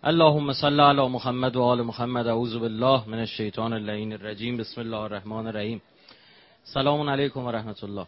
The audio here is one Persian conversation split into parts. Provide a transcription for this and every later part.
اللهم صل علی محمد و آل محمد. اعوذ بالله من الشیطان اللعین الرجیم. بسم الله الرحمن الرحیم. سلام علیکم و رحمت الله.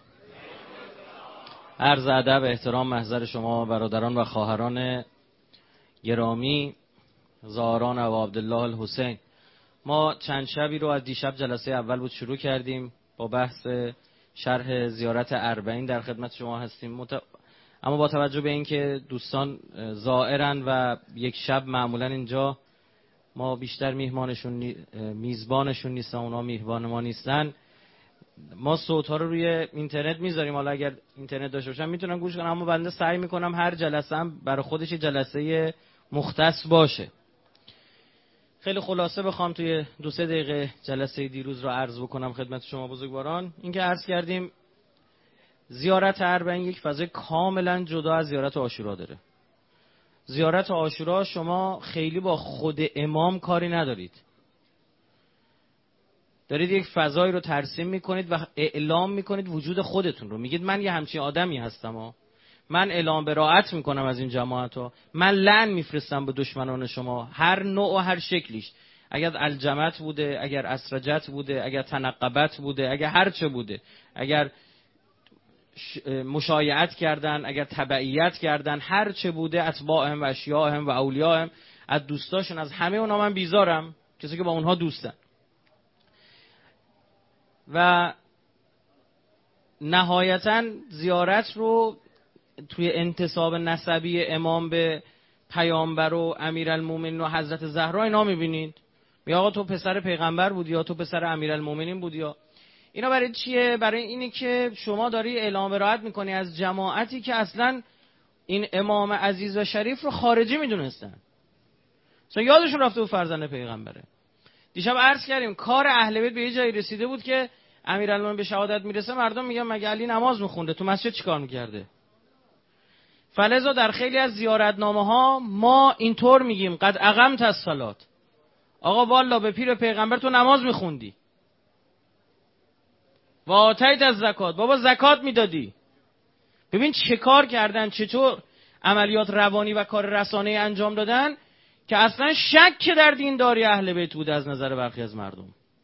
عرض ادب، احترام، محضر شما برادران و خواهران گرامی، زاران ابا عبدالله الحسین. ما چند شبی رو از دیشب جلسه اول بود شروع کردیم با بحث شرح زیارت اربعین در خدمت شما هستیم. اما با توجه به اینکه دوستان زائرن و یک شب معمولا اینجا ما بیشتر میزبانشون نیستن، اونا میهمان ما نیستن، ما صوت‌ها رو روی اینترنت میذاریم. حالا اگر اینترنت داشته باشن میتونن گوش کنن، اما بنده سعی میکنم هر جلسه هم برای خودش جلسه مختص باشه. خیلی خلاصه بخوام توی 2-3 دقیقه جلسه دیروز رو عرض بکنم خدمت شما بزرگواران. اینکه عرض کردیم زیارت اربعین یک فضای کاملا جدا از زیارت عاشورا داره. زیارت عاشورا شما خیلی با خود امام کاری ندارید، دارید یک فضایی رو ترسیم میکنید و اعلام میکنید وجود خودتون رو. میگید من یه همچین آدمی هستم من اعلام براءت میکنم از این جماعت ها، من لعن میفرستم به دشمنان شما هر نوع و هر شکلیش، اگر الجمت بوده، اگر اسرجت بوده، اگر تنقبت بوده، اگر هر چه بوده، اگر مشایعت کردن، اگر تبعیت کردن، هر چه بوده، اتباعهم و اشیاءهم و اولیاءهم، از دوستاشون، از همه اونا من بیزارم، کسی که با اونها دوستن. و نهایتا زیارت رو توی انتساب نسبی امام به پیامبر و امیرالمومنین و حضرت زهرا اینا میبینید. یا آقا تو پسر پیغمبر بودی، یا تو پسر امیرالمومنین بودی، یا اینا برای چیه؟ برای اینه که شما داری اعلام براءت میکنی از جماعتی که اصلا این امام عزیز و شریف رو خارجی میدونستن، اصلا یادشون رفته بود فرزند پیغمبره. دیشب عرض کردیم کار اهل بیت به یه جایی رسیده بود که امیرالمومنین به شهادت میرسه، مردم میگن مگه علی نماز میخونده تو مسجد چیکار میکرده؟ فلذا در خیلی از زیارتنامه ها ما اینطور میگیم قد اقمت الصلاه، آقا والا به پیر پیغمبر تو نماز میخوندی. و آتیت از زکات، بابا زکات میدادی. ببین چه کار کردن، چطور عملیات روانی و کار رسانه‌ای انجام دادن که اصلا شک در دینداری اهل بیت بود از نظر برخی از مردم.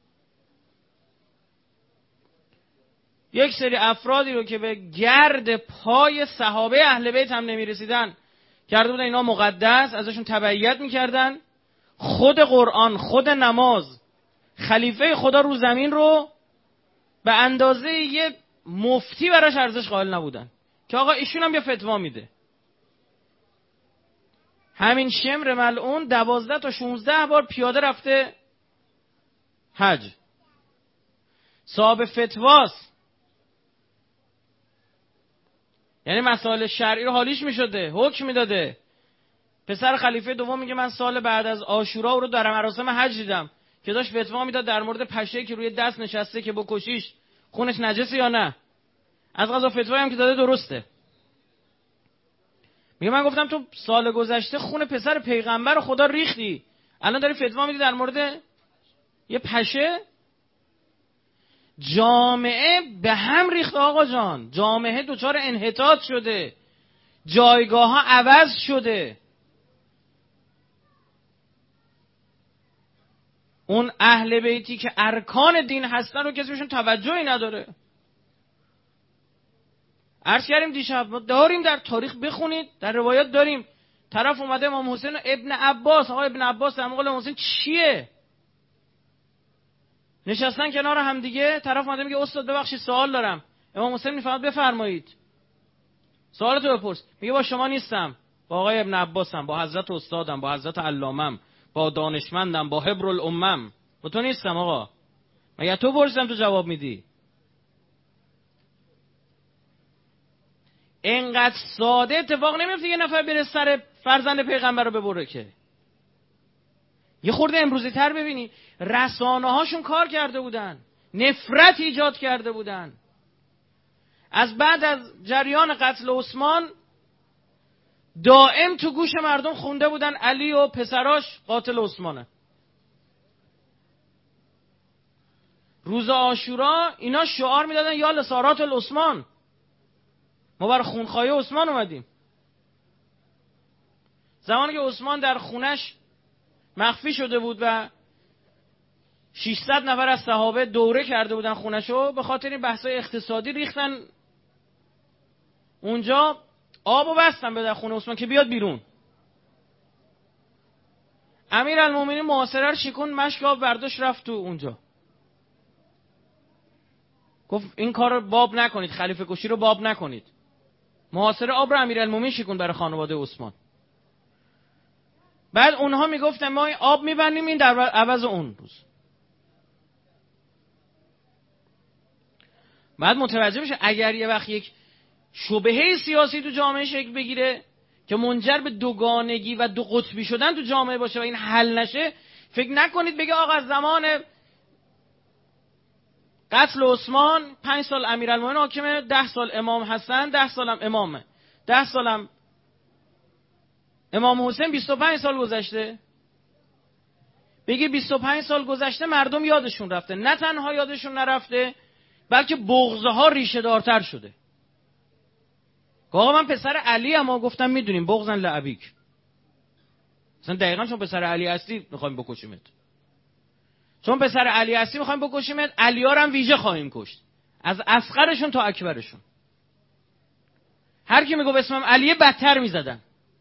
یک سری افرادی رو که به گرد پای صحابه اهل بیت هم نمیرسیدن کرده بودن اینا مقدس، ازشون تبعیت میکردن. خود قرآن، خود نماز، خلیفه خدا رو زمین رو به اندازه یه مفتی براش ارزش قائل نبودن که آقا ایشون هم یه فتوا میده. همین شمر ملعون 12 تا 16 بار پیاده رفته حج، صاحب فتواست، یعنی مسائل شرعی رو حالیش میشده، حکم میداده. پسر خلیفه دوم میگه من سال بعد از عاشورا او رو در مراسم حج دیدم که داشت فتوا میداد در مورد پشه که روی دست نشسته که بکشیش خونش نجسه یا نه. از قضا فتوایی هم که داده درسته. میگه من گفتم تو سال گذشته خون پسر پیغمبر خدا ریختی، الان داری فتوا میدی در مورد یه پشه؟ جامعه به هم ریخته آقا جان، جامعه دچار انحطاط شده، جایگاه ها عوض شده. اون اهل بیتی که ارکان دین هستن رو کسی بهشون توجهی نداره. عرض کردیم دیشب ما داریم در تاریخ بخونید، در روایات داریم طرف اومده امام حسین و ابن عباس، آقا ابن عباس در مقابل امام حسین چیه؟ نشستن کنار هم دیگه، طرف اومده میگه استاد ببخشید سوال دارم. امام حسین میفرماد بفرمایید سوالتو بپرس. میگه با شما نیستم، با آقای ابن عباسم، با حضرت استادم، با حضرت علامم، با دانشمندم، با حبر الامم، با تو نیستم آقا. مگه تو پرسیدم تو جواب میدی؟ اینقدر ساده اتفاق نمیفته یه نفر بره سر فرزند پیغمبر رو ببره که. یه خورده امروزی تر ببینی رسانه هاشون کار کرده بودن، نفرت ایجاد کرده بودن. از بعد از جریان قتل عثمان دائم تو گوش مردم خونده بودن علی و پسراش قاتل عثمانه. روز عاشورا اینا شعار میدادن یا لسارات العثمان، ما بر خونخواهی عثمان اومدیم. زمانی که عثمان در خونش مخفی شده بود و 600 نفر از صحابه دوره کرده بودن خونشو، به خاطر این بحث‌های اقتصادی ریختن اونجا، آبو بستن به در خونه عثمان که بیاد بیرون. امیرالمومنین محاصره رو شکوند، مشک آب برداشت رفت تو اونجا، گفت این کار رو باب نکنید، خلیفه کشی رو باب نکنید. محاصره آب رو امیرالمومنین شکوند برای خانواده عثمان. بعد اونها میگفتن ما آب میبندیم این در عوض اون روز. بعد متوجه بشه اگر یه وقت یک شبهه سیاسی تو جامعه شکل بگیره که منجر به دوگانگی و دو قطبی شدن تو جامعه باشه و این حل نشه، فکر نکنید بگه آقا از زمان قتل عثمان 5 سال امیرالمومنین حاکمه، 10 سال امام حسن، 10 سالم امامه، 10 سالم امام حسین، 25 سال گذشته. بگی 25 سال گذشته مردم یادشون رفته. نه تنها یادشون نرفته، بلکه بغضه ها ریشه دارتر شده. آقا من پسر علی اما گفتم میدونیم بغضن لعبیک، مثلا دقیقاً چون پسر علی هستی میخوایم بکشیمت، چون پسر علی هستی میخوایم بکشیمت، علی‌ها رو هم ویژه خواهیم کشت، از اصغرشون تا اکبرشون. هر کی میگه اسمم علیه بدتر میزدن.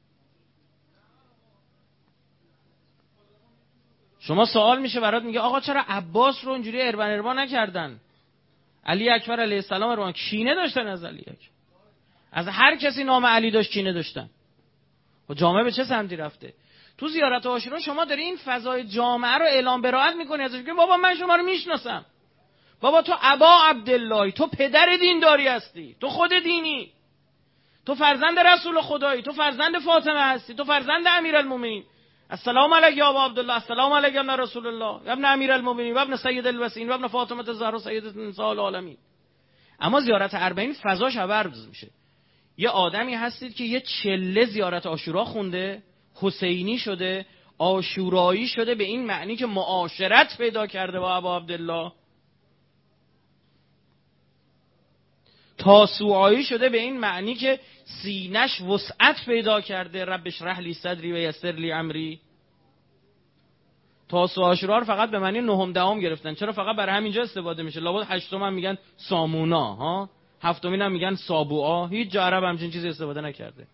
شما سوال میشه برات، میگه آقا چرا عباس رو اینجوری اربن نکردن؟ علی اکبر علیه السلام رو کینه داشتن از علی اکبر، از هر کسی نام علی داشت کینه داشتن. و جامعه به چه سمتی رفته؟ تو زیارت عاشورا شما داری این فضای جامعه رو اعلام براءت میکنی، ازش میگی بابا من شما رو میشناسم، بابا تو ابا عبدالله، تو پدر دینداری هستی، تو خود دینی، تو فرزند رسول خدایی، تو فرزند فاطمه هستی، تو فرزند امیرالمومنین. السلام علیک یا ابا عبدالله، السلام علیک یا رسول الله، یا ابن امیرالمومنین و ابن سید الوسین و ابن فاطمه الزهرا سیدة نساء العالمین. اما زیارت اربعین فضاش عوض میشه. یه آدمی هستید که یه چله زیارت عاشورا خونده، حسینی شده، عاشورایی شده، به این معنی که معاشرت پیدا کرده با ابا عبدالله، تاسوعایی شده به این معنی که سینش وسعت پیدا کرده، رب اشرح لی صدری و یسر لی امری. تاسوع عاشورا رو فقط به معنی نهم دهم گرفتن. چرا فقط برای همینجا استفاده میشه؟ لابد هشتم هم میگن سامونا ها، هفتمین هم میگن سابوعا. هیچ جا عرب همچین چیزی استفاده نکرده.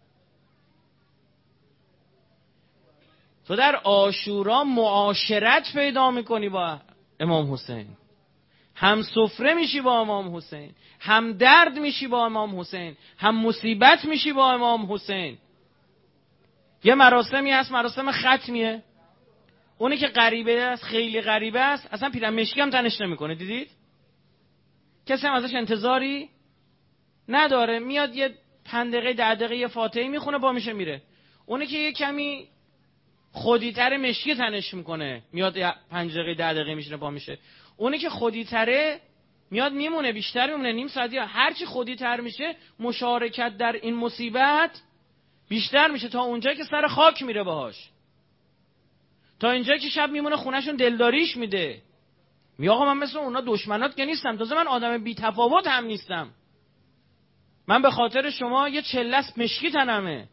تو در عاشورا معاشرت پیدا میکنی با امام حسین، هم سفره میشی با امام حسین، هم درد میشی با امام حسین، هم مصیبت میشی با امام حسین. یه مراسمی هست، مراسم ختمیه، اونی که غریبه است، خیلی غریبه است، اصلا پیرن مشکی هم تنش نمیکنه. دیدید؟ کسی هم ازش انتظاری نداره، میاد یه 5 دقیقه 10 دقیقه یه فاتحه میخونه با میشه میره. اونی که یه کمی خودی‌تر مشکی تنش میکنه، میاد 5 دقیقه 10 دقیقه میشینه با میشه. اونی که خودی‌تره میاد میمونه، بیشتر میمونه، نیم ساعتی. هرچی خودی‌تر میشه مشارکت در این مصیبت بیشتر میشه، تا اونجایی که سر خاک میره باهاش، تا اینجایی که شب میمونه خونهشون دلداریش میده. میگه آقا من مثل اونا دشمنات که نیستم، تازه من آدم بی تفاوت هم نیستم، من به خاطر شما یه چلس مشکی تنمه،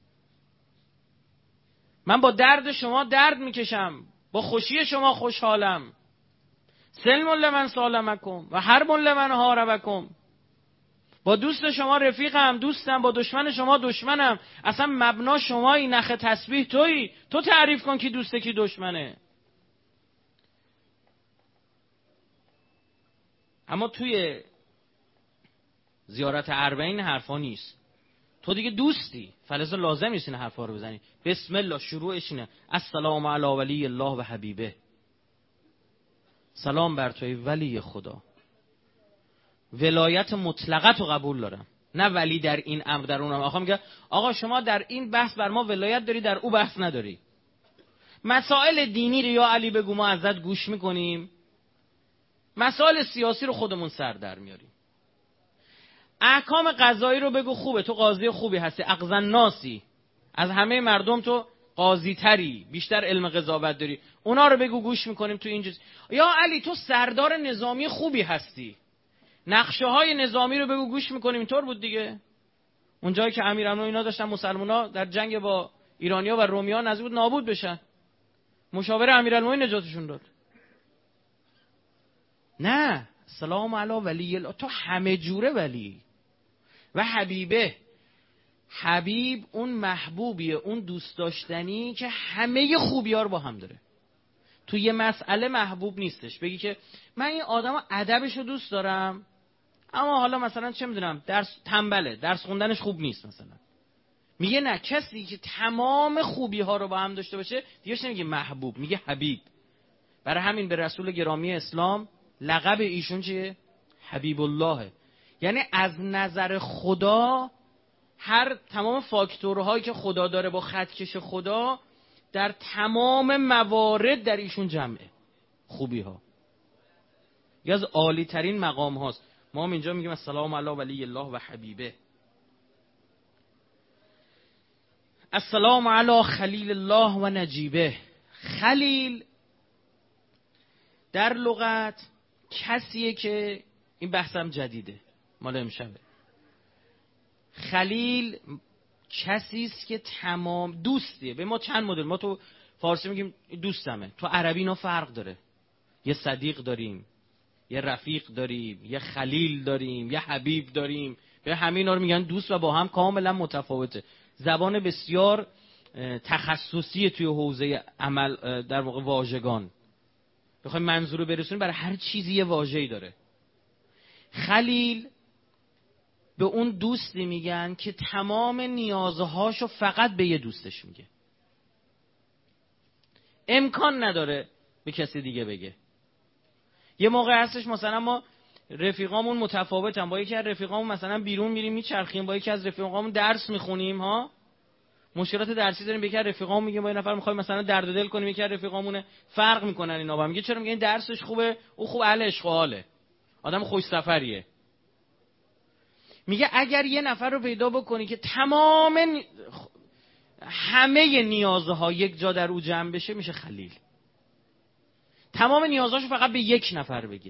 من با درد شما درد میکشم، با خوشی شما خوشحالم. سلم لمن سالمکم و حرب لمن حاربکم. با دوست شما رفیقم، دوستم، با دشمن شما دشمنم. اصلا مبنا شمایی، نخ تسبیح تویی، تو تعریف کن کی دوسته کی دشمنه. اما توی زیارت اربعین حرفا نیست. تو دیگه دوستی، فلزا لازم نیست این حرفا رو بزنی. بسم الله، شروعش اینه السلام علی ولی الله و حبیبه، سلام بر توی ولی خدا. ولایت مطلقت رو قبول دارم، نه ولی در این امر در اونم. آقا میگه آقا شما در این بحث بر ما ولایت داری، در او بحث نداری. مسائل دینی رو یا علی بگو ما ازت گوش میکنیم، مسائل سیاسی رو خودمون سر در میاریم. احکام قضایی رو بگو خوبه، تو قاضی خوبی هستی، اقضن ناسی، از همه مردم تو قاضی تری، بیشتر علم قضاوت داری، اونا رو بگو گوش میکنیم. تو اینجا یا علی تو سردار نظامی خوبی هستی، نقشه های نظامی رو بگو گوش میکنیم. اینطور بود دیگه. اونجایی که امیرالمومنین اینا داشتن مسلمونا در جنگ با ایرانیا و رومیان نزدیک بود نابود بشن، مشاور امیرالمومنین نجاتشون داد. نه، سلام علی ولی الله، تو همه جوره ولی و حبیبه. حبیب اون محبوبیه، اون دوست داشتنی که همه خوبی‌ها رو با هم داره. تو یه مسئله محبوب نیستش بگی که من این آدم ادبش رو دوست دارم اما حالا مثلا چه میدونم درس تنبله، درس خوندنش خوب نیست مثلا. میگه نه، کسی که تمام خوبی‌ها رو با هم داشته باشه دیگه نمیگه محبوب، میگه حبیب. برای همین به رسول گرامی اسلام لقب ایشون چیه؟ حبیب الله. یعنی از نظر خدا تمام فاکتورهایی که خدا داره با خطکش خدا در تمام موارد در ایشون جمعه. خوبی ها یکی از عالی ترین مقام هاست. ما هم اینجا میگیم السلام علی ولی الله و حبیبه. السلام علی خلیل الله و نجیبه. خلیل در لغت کسیه که این بحثم جدیده مال امشبه. خلیل کسی است که تمام دوستیه. به ما چند مدل، ما تو فارسی میگیم دوستمه، تو عربی اینا فرق داره. یه صدیق داریم، یه رفیق داریم، یه خلیل داریم، یه حبیب داریم. به همه اینا رو میگن دوست و با هم کاملا متفاوته. زبان بسیار تخصصی توی حوزه عمل در واقع واژگان. بخوایم منظور رو برسونیم برای هر چیزی یه واژه‌ای داره. خلیل به اون دوستی میگن که تمام نیازهاشو فقط به یه دوستش میگه. امکان نداره به کسی دیگه بگه. یه موقع هستش مثلا ما رفیقامون متفاوتن، با یکی از رفیقامون مثلا بیرون میریم میچرخیم، با یکی از رفیقامون درس میخونیم ها، مشکلات درسی داریم، به یکی از رفیقامون میگیم با یه نفر میخوایم مثلا درد دل کنیم، یکی از رفیقامونه فرق میکنن اینا با هم. میگه چرا؟ میگه این درسش خوبه، او خوب اهل عشق و حاله، آدم خوش سفریه. میگه اگر یه نفر رو پیدا بکنی که تمام همه نیازها یک جا در او جمع بشه میشه خلیل. تمام نیازهاشو فقط به یک نفر بگه.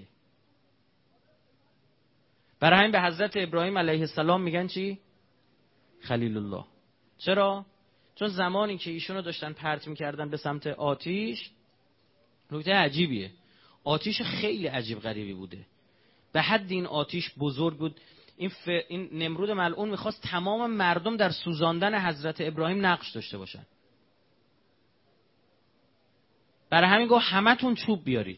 برای همین به حضرت ابراهیم علیه السلام میگن چی؟ خلیل الله. چرا؟ چون زمانی که ایشونو داشتن پرت میکردن به سمت آتیش، نکته عجیبیه، آتیش خیلی عجیب غریبی بوده، به حد این آتیش بزرگ بود. این نمرود ملعون میخواست تمام مردم در سوزاندن حضرت ابراهیم نقش داشته باشن. برای همین گفت همتون چوب بیارید.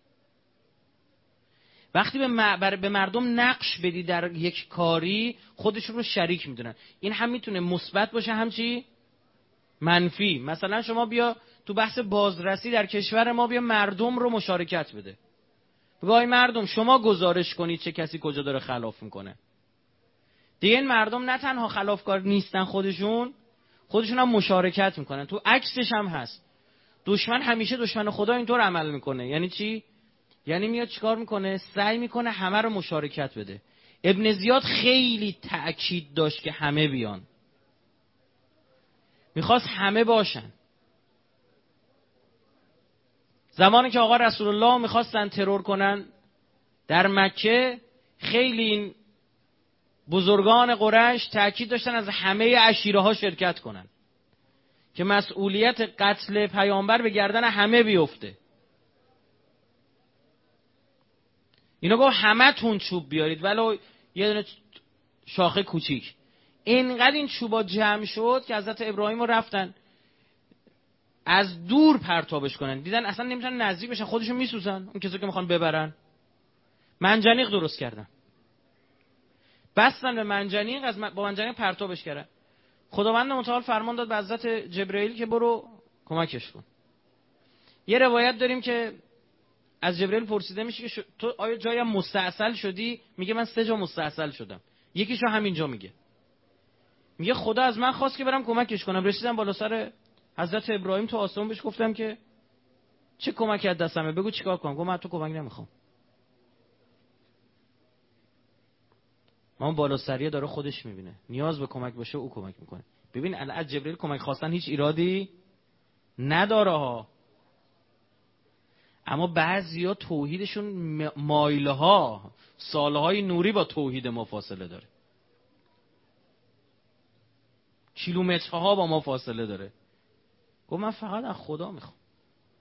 وقتی به مردم نقش بدی در یک کاری خودشون رو شریک میدونن. این هم میتونه مثبت باشه هم چی؟ منفی. مثلا شما بیا تو بحث بازرسی در کشور ما بیا مردم رو مشارکت بده. بگو ای مردم شما گزارش کنید چه کسی کجا داره خلاف میکنه. دیگه این مردم نه تنها خلافکار نیستن، خودشون هم مشارکت میکنن. تو عکسش هم هست. دشمن همیشه دشمن خدا اینطور عمل میکنه. یعنی چی؟ یعنی میاد چیکار میکنه؟ سعی میکنه همه رو مشارکت بده. ابن زیاد خیلی تأکید داشت که همه بیان. میخواست همه باشن. زمانی که آقا رسول الله میخواستن ترور کنن در مکه، خیلی این بزرگان قریش تأکید داشتن از همه عشیره ها شرکت کنن که مسئولیت قتل پیامبر به گردن همه بیفته. اینا گفت همه تون چوب بیارید ولو یه دونه شاخه کوچیک. اینقدر این چوبا جمع شد که حضرت ابراهیم رو رفتن از دور پرتابش کنن. دیدن اصلا نمیتونن نزدیک بشن، خودشون میسوزن. اون کسی که میخوان ببرن منجنیق درست کردن، بستن به منجنیق، با منجنیق پرتابش کردن. خداوند متعال فرمان داد به حضرت جبرئیل که برو کمکش کن. یه روایت داریم که از جبرئیل پرسیده میشه که تو آیا جایی مستعسل شدی؟ میگه من 3 جا مستعسل شدم. یکیشو همینجا میگه خدا از من خواست که برم کمکش کنم. رسیدم بالا سر حضرت ابراهیم تو آسمون، بهش گفتم که چه کمکی از دستمه، بگو چیکار کنم. گفت من تو کمک نمیخوام. ما بالا سریه داره خودش میبینه، نیاز به کمک باشه او کمک میکنه. ببین از جبرئیل کمک خواستن هیچ ایرادی نداره ها، اما بعضیا توحیدشون مایله ها سالهای نوری با توحید ما فاصله داره، کیلومترها با ما فاصله داره. گفت من فقط از خدا میخوام.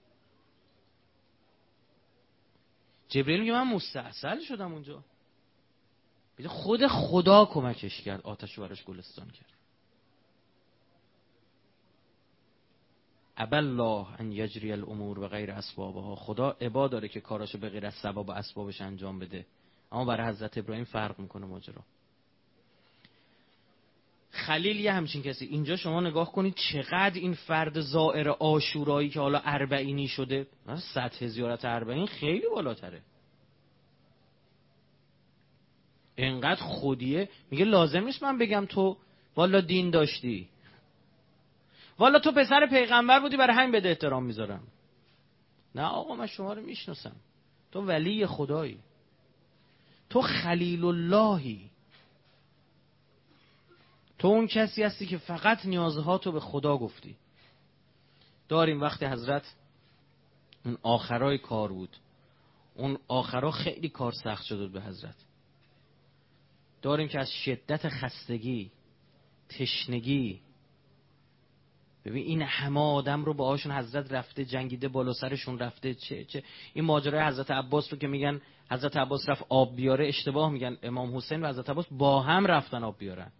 جبرئیل میگه من مستعسل شدم اونجا. خود خدا کمکش کرد، آتش رو براش گلستان کرد. ابى الله ان یجری الامور به غیر اسبابها. خدا ابا داره که کاراشو به غیر از سبب و اسبابش انجام بده، اما برای حضرت ابراهیم فرق میکنه ماجرا. خلیل یه همچین کسی. اینجا شما نگاه کنید چقدر این فرد زائر عاشورایی که حالا اربعینی شده، سطح زیارت اربعین خیلی بالاتره. اینقدر خودیه، میگه لازم نیست من بگم تو والا دین داشتی، والا تو پسر پیغمبر بودی برای همین بده احترام میذارم. نه آقا، من شما رو میشناسم، تو ولی خدایی، تو خلیل اللهی، تو اون کسی هستی که فقط نیازهاتو به خدا گفتی. داریم وقتی حضرت اون آخرای کار بود، اون آخرا خیلی کار سخت شده به حضرت. داریم که از شدت خستگی، تشنگی، ببین این همه آدم رو باهاشون حضرت رفته جنگیده، بالا سرشون رفته، چه این ماجرای حضرت عباس رو که میگن حضرت عباس رفت آب بیاره، اشتباه میگن. امام حسین و حضرت عباس با هم رفتن آب بیارن.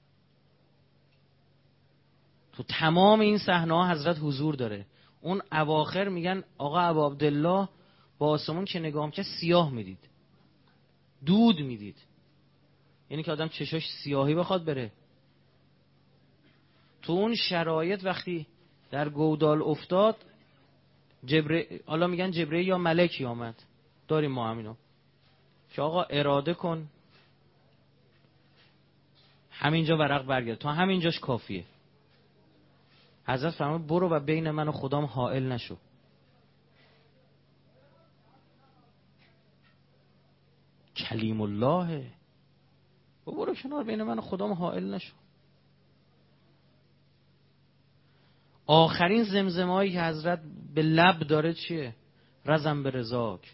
تو تمام این صحنه ها حضرت حضور داره. اون اواخر میگن آقا ابا عبدالله با آسمون که نگاه میکرد سیاه میدید، دود میدید، یعنی که آدم چشاش سیاهی بخواد بره. تو اون شرایط وقتی در گودال افتاد، حالا میگن جبرئیل یا ملکی آمد، داریم ما همینو که آقا اراده کن همینجا ورق برگرد، تا همینجاش کافیه. حضرت فرمود برو و بین من و خدام حائل نشو. کلیم الله، برو کنار، بین من و خدام حائل نشو. آخرین زمزمه‌ای که حضرت به لب داره چیه؟ رزم به رضاک،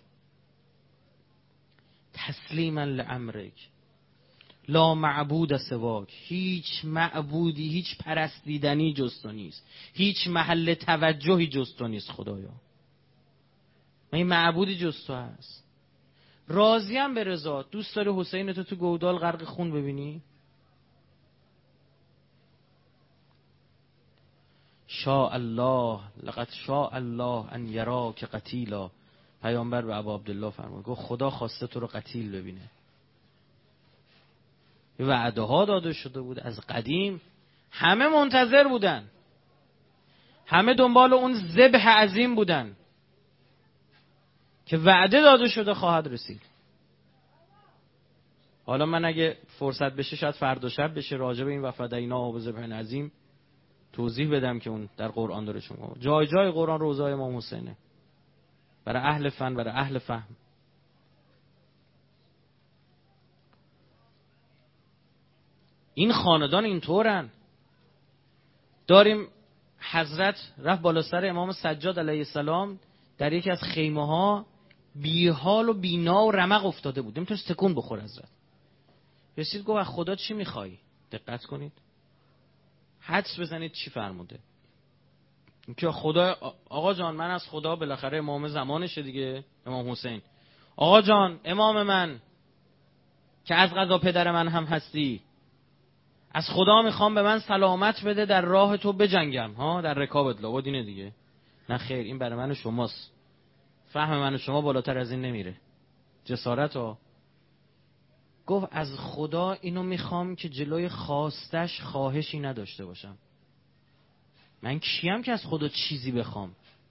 تسلیما لامرک، لا معبود سواک. هیچ معبودی، هیچ پرستیدنی جز تو نیست، هیچ محل توجهی جز تو نیست خدایا. من این معبودی جز تو هست. راضیم به رضا. دوست داری حسین تو گودال غرق خون ببینی؟ شاء الله لقد شاء الله ان یراک قتیلا. پیامبر به ابا عبدالله فرمود، گفت خدا خواسته تو رو قتیل ببینه. وعده ها داده شده بود از قدیم، همه منتظر بودن، همه دنبال اون ذبح عظیم بودن که وعده داده شده خواهد رسید. حالا من اگه فرصت بشه شاید فردا شب بشه راجع به این وفدینا و ذبح عظیم توضیح بدم که اون در قرآن داره. شما جای جای قرآن روزای امام حسینه، برای اهل فن، برای اهل فهم. این خاندان اینطورن. داریم حضرت رفت بالا سر امام سجاد علیه السلام، در یکی از خیمه ها بی حال و بینا و رمق افتاده بود، نمیتونست تکون بخور. حضرت رسید گفت از خدا چی میخوای؟ دقت کنید، حدس بزنید چی فرموده. که خدا، آقا جان من از خدا، بالاخره امام زمانشه دیگه، امام حسین، آقا جان امام من که از قضا پدر من هم هستی، از خدا میخوام به من سلامت بده در راه تو بجنگم، ها در رکابت لابد اینه دیگه. نه خیر، این برای من و شماست، فهم من و شما بالاتر از این نمیره. جسارت ها. گفت از خدا اینو میخوام که جلوی خواستش خواهشی نداشته باشم. من کیم که از خدا چیزی بخوام؟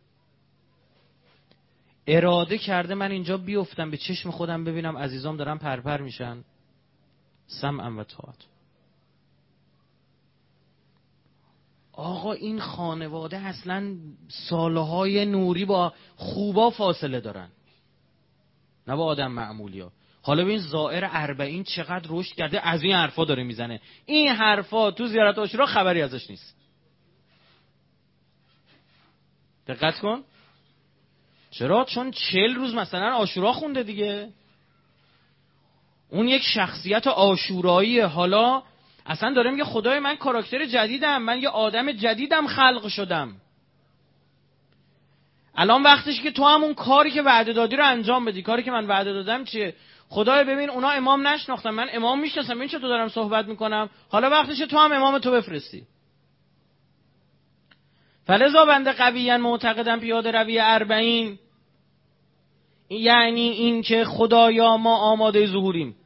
اراده کرده من اینجا بیفتم، به چشم خودم ببینم عزیزام دارن پرپر میشن. سمعا و طاعت. آقا این خانواده اصلا سالهای نوری با خوبا فاصله دارن، نه با آدم معمولی ها. حالا ببین زائر اربعین چقدر رشد کرده، از این حرفا داره میزنه. این حرفا تو زیارت عاشورا خبری ازش نیست. دقت کن. چرا؟ چون 40 روز مثلا عاشورا خونده دیگه. اون یک شخصیت عاشورایی. حالا اصلا داره میگه خدای من کاراکتر جدیدم، من یه آدم جدیدم خلق شدم. الان وقتش که تو همون کاری که وعده دادی رو انجام بدی. کاری که من وعده دادم چیه؟ خدای ببین اونا امام نشناختن، من امام میشناسم، این چه تو دارم صحبت میکنم، حالا وقتش تو هم امام تو بفرستی. فلذا بنده قویاً معتقدم پیاده روی 40 یعنی این که خدایا ما آماده ظهوریم.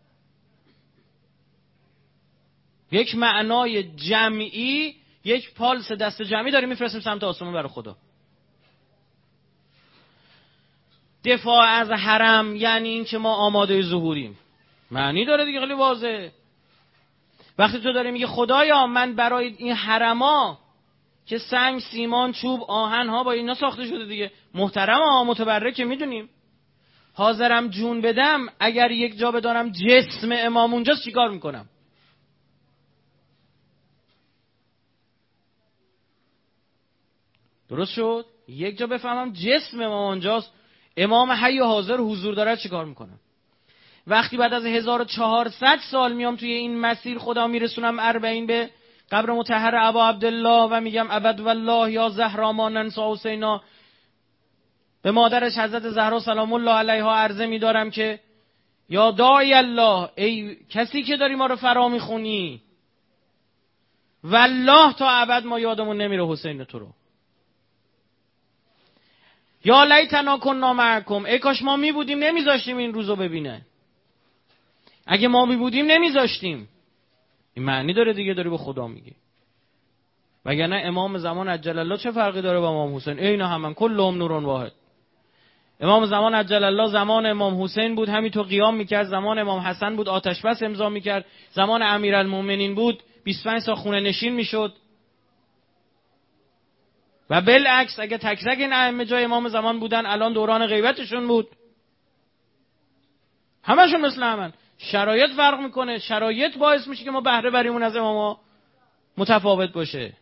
یک معنای جمعی، یک پالس دست جمعی داریم میفرستیم سمت آسمون برای خدا. دفاع از حرم یعنی این که ما آماده ظهوریم. معنی داره دیگه، خیلی واضحه. وقتی تو داری میگه خدایا من برای این حرما که سنگ، سیمان، چوب، آهن ها با اینا ساخته شده دیگه، محترم متبرک میدونیم، حاضرم جون بدم، اگر یک جا بدارم جسم امام اونجاست چیکار میکنم؟ درست شد؟ یک جا بفهمم جسم امام اونجاست، امام حی و حاضر حضور داره، چیکار میکنم؟ وقتی بعد از 1400 سال میام توی این مسیر خدا میرسونم 40 به قبر مطهر ابا عبدالله و میگم ابد والله یا زهرا ما ننسا حسینا، به مادرش حضرت زهرا سلام الله علیها عرضه میدارم که یا داعی الله، ای کسی که داری ما رو فرا میخونی، والله تا ابد ما یادمون نمیره حسین تو رو. یا لیتنا کنا معکم، ای کاش ما میبودیم نمیذاشتیم این روزو ببینه. اگه ما میبودیم نمیذاشتیم. این معنی داره دیگه، داری به خدا میگی. وگرنه امام زمان عجل الله چه فرقی داره با امام حسین؟ اینا همن کلهم نور واحد. امام زمان عجل الله زمان امام حسین بود همینطور قیام میکرد، زمان امام حسن بود آتش بس امضا میکرد، زمان امیرالمومنین بود 25 سال خونه نشین میشد. و بالعکس اگه تک تک این ائمه جای امام زمان بودن الان دوران غیبتشون بود. همشون مثل همن. شرایط فرق میکنه، شرایط باعث میشه که ما بهره بریمون از اماما متفاوت باشه.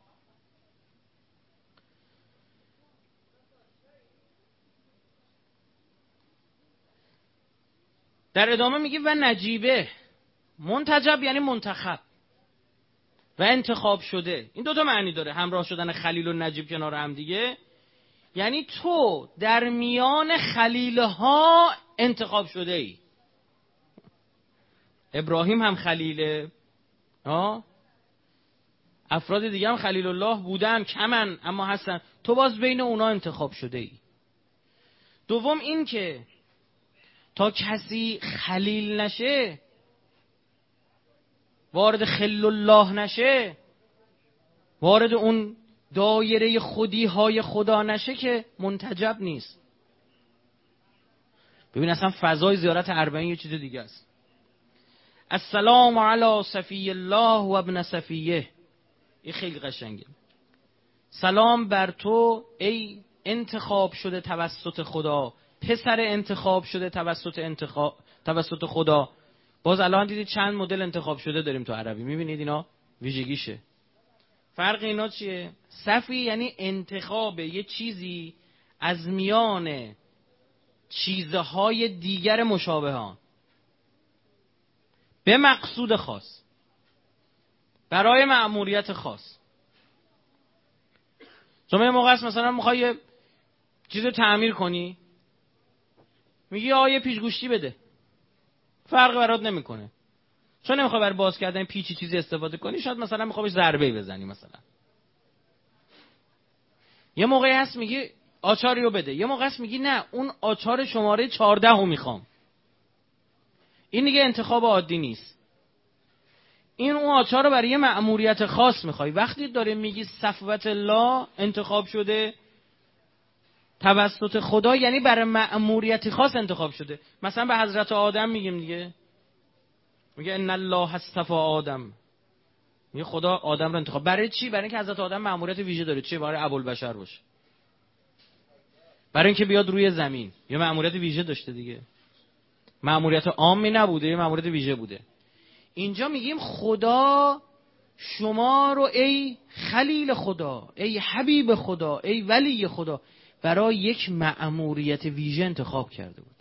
در ادامه میگه و نجیبه، منتجب یعنی منتخب و انتخاب شده. این دوتا معنی داره، همراه شدن خلیل و نجیب کنار هم دیگه. یعنی تو در میان خلیلها انتخاب شده ای. ابراهیم هم خلیله، افراد دیگه هم خلیل الله بودن، کمن اما هستن، تو باز بین اونا انتخاب شده ای. دوم این که تا کسی خلیل نشه، وارد خل الله نشه، وارد اون دایره خودی های خدا نشه که منتجب نیست. ببین اصلا فضای زیارت 40 یه چیز دیگه است. السلام علی صفی الله و ابن صفیه، این خیلی قشنگه. سلام بر تو ای انتخاب شده توسط خدا، پسر انتخاب شده توسط خدا. باز الان دیدید چند مدل انتخاب شده داریم تو عربی، میبینید اینا ویژگیشه. فرق اینا چیه؟ صفی یعنی انتخاب یه چیزی از میان چیزهای دیگر مشابهان به مقصود خاص، برای مأموریت خاص. شما یه موقع است مثلا میخوای یه چیز تعمیر کنی، میگی آقا یه پیچ‌گوشتی بده، فرق برات نمیکنه، چون نمیخوای برای باز کردن پیچی چیزی استفاده کنی، شاید مثلا میخوای بهش ضربه‌ای بزنی مثلا. یه موقعی هست میگی آچاریو بده، یه موقع هست میگی نه اون آچار شماره 14 رو میخوام. این دیگه انتخاب عادی نیست، این اون آچار رو برای یه مأموریت خاص میخوای. وقتی داره میگی صفوت الله انتخاب شده توسط خدا، یعنی برای مأموریتی خاص انتخاب شده. مثلا به حضرت آدم میگیم دیگه، میگه ان الله اصطفى آدم، میگه خدا آدم رو انتخاب. برای چی؟ برای اینکه حضرت آدم مأموریت ویژه داره. چی؟ برای ابوالبشر باشه، برای اینکه بیاد روی زمین. یه مأموریت ویژه داشته دیگه، مأموریت عامی نبوده، یه مأموریت ویژه بوده. اینجا میگیم خدا شما رو ای خلیل خدا، ای حبیب خدا، ای ولی خدا برای یک مأموریت ویژه انتخاب کرده بود.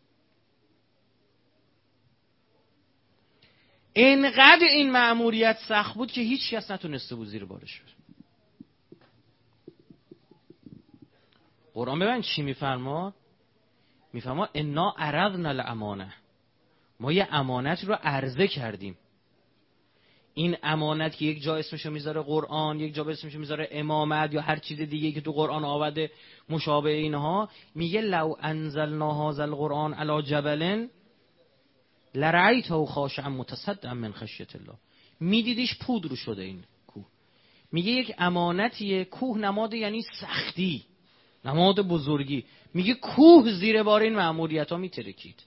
اینقدر این مأموریت سخت بود که هیچ کس نتونسته بود زیر بارش بره. قرآن ببین چی میفرماد؟ میفرماد انا عرضنا الامانه، ما یه امانت رو عرضه کردیم. این امانت که یک جا اسمشو میذاره قرآن، یک جا اسمشو میذاره امامت یا هر چیز دیگه که تو قرآن آورده مشابه اینها، میگه لو انزلنا هذا القرآن علی جبل لرأیته خاشعا متصدعا من خشیة الله، میدیدیش پودر شده این کوه. میگه یک امانتیه، کوه نماد یعنی سختی، نماد بزرگی. میگه کوه زیر بار این مأموریت ها میترکید.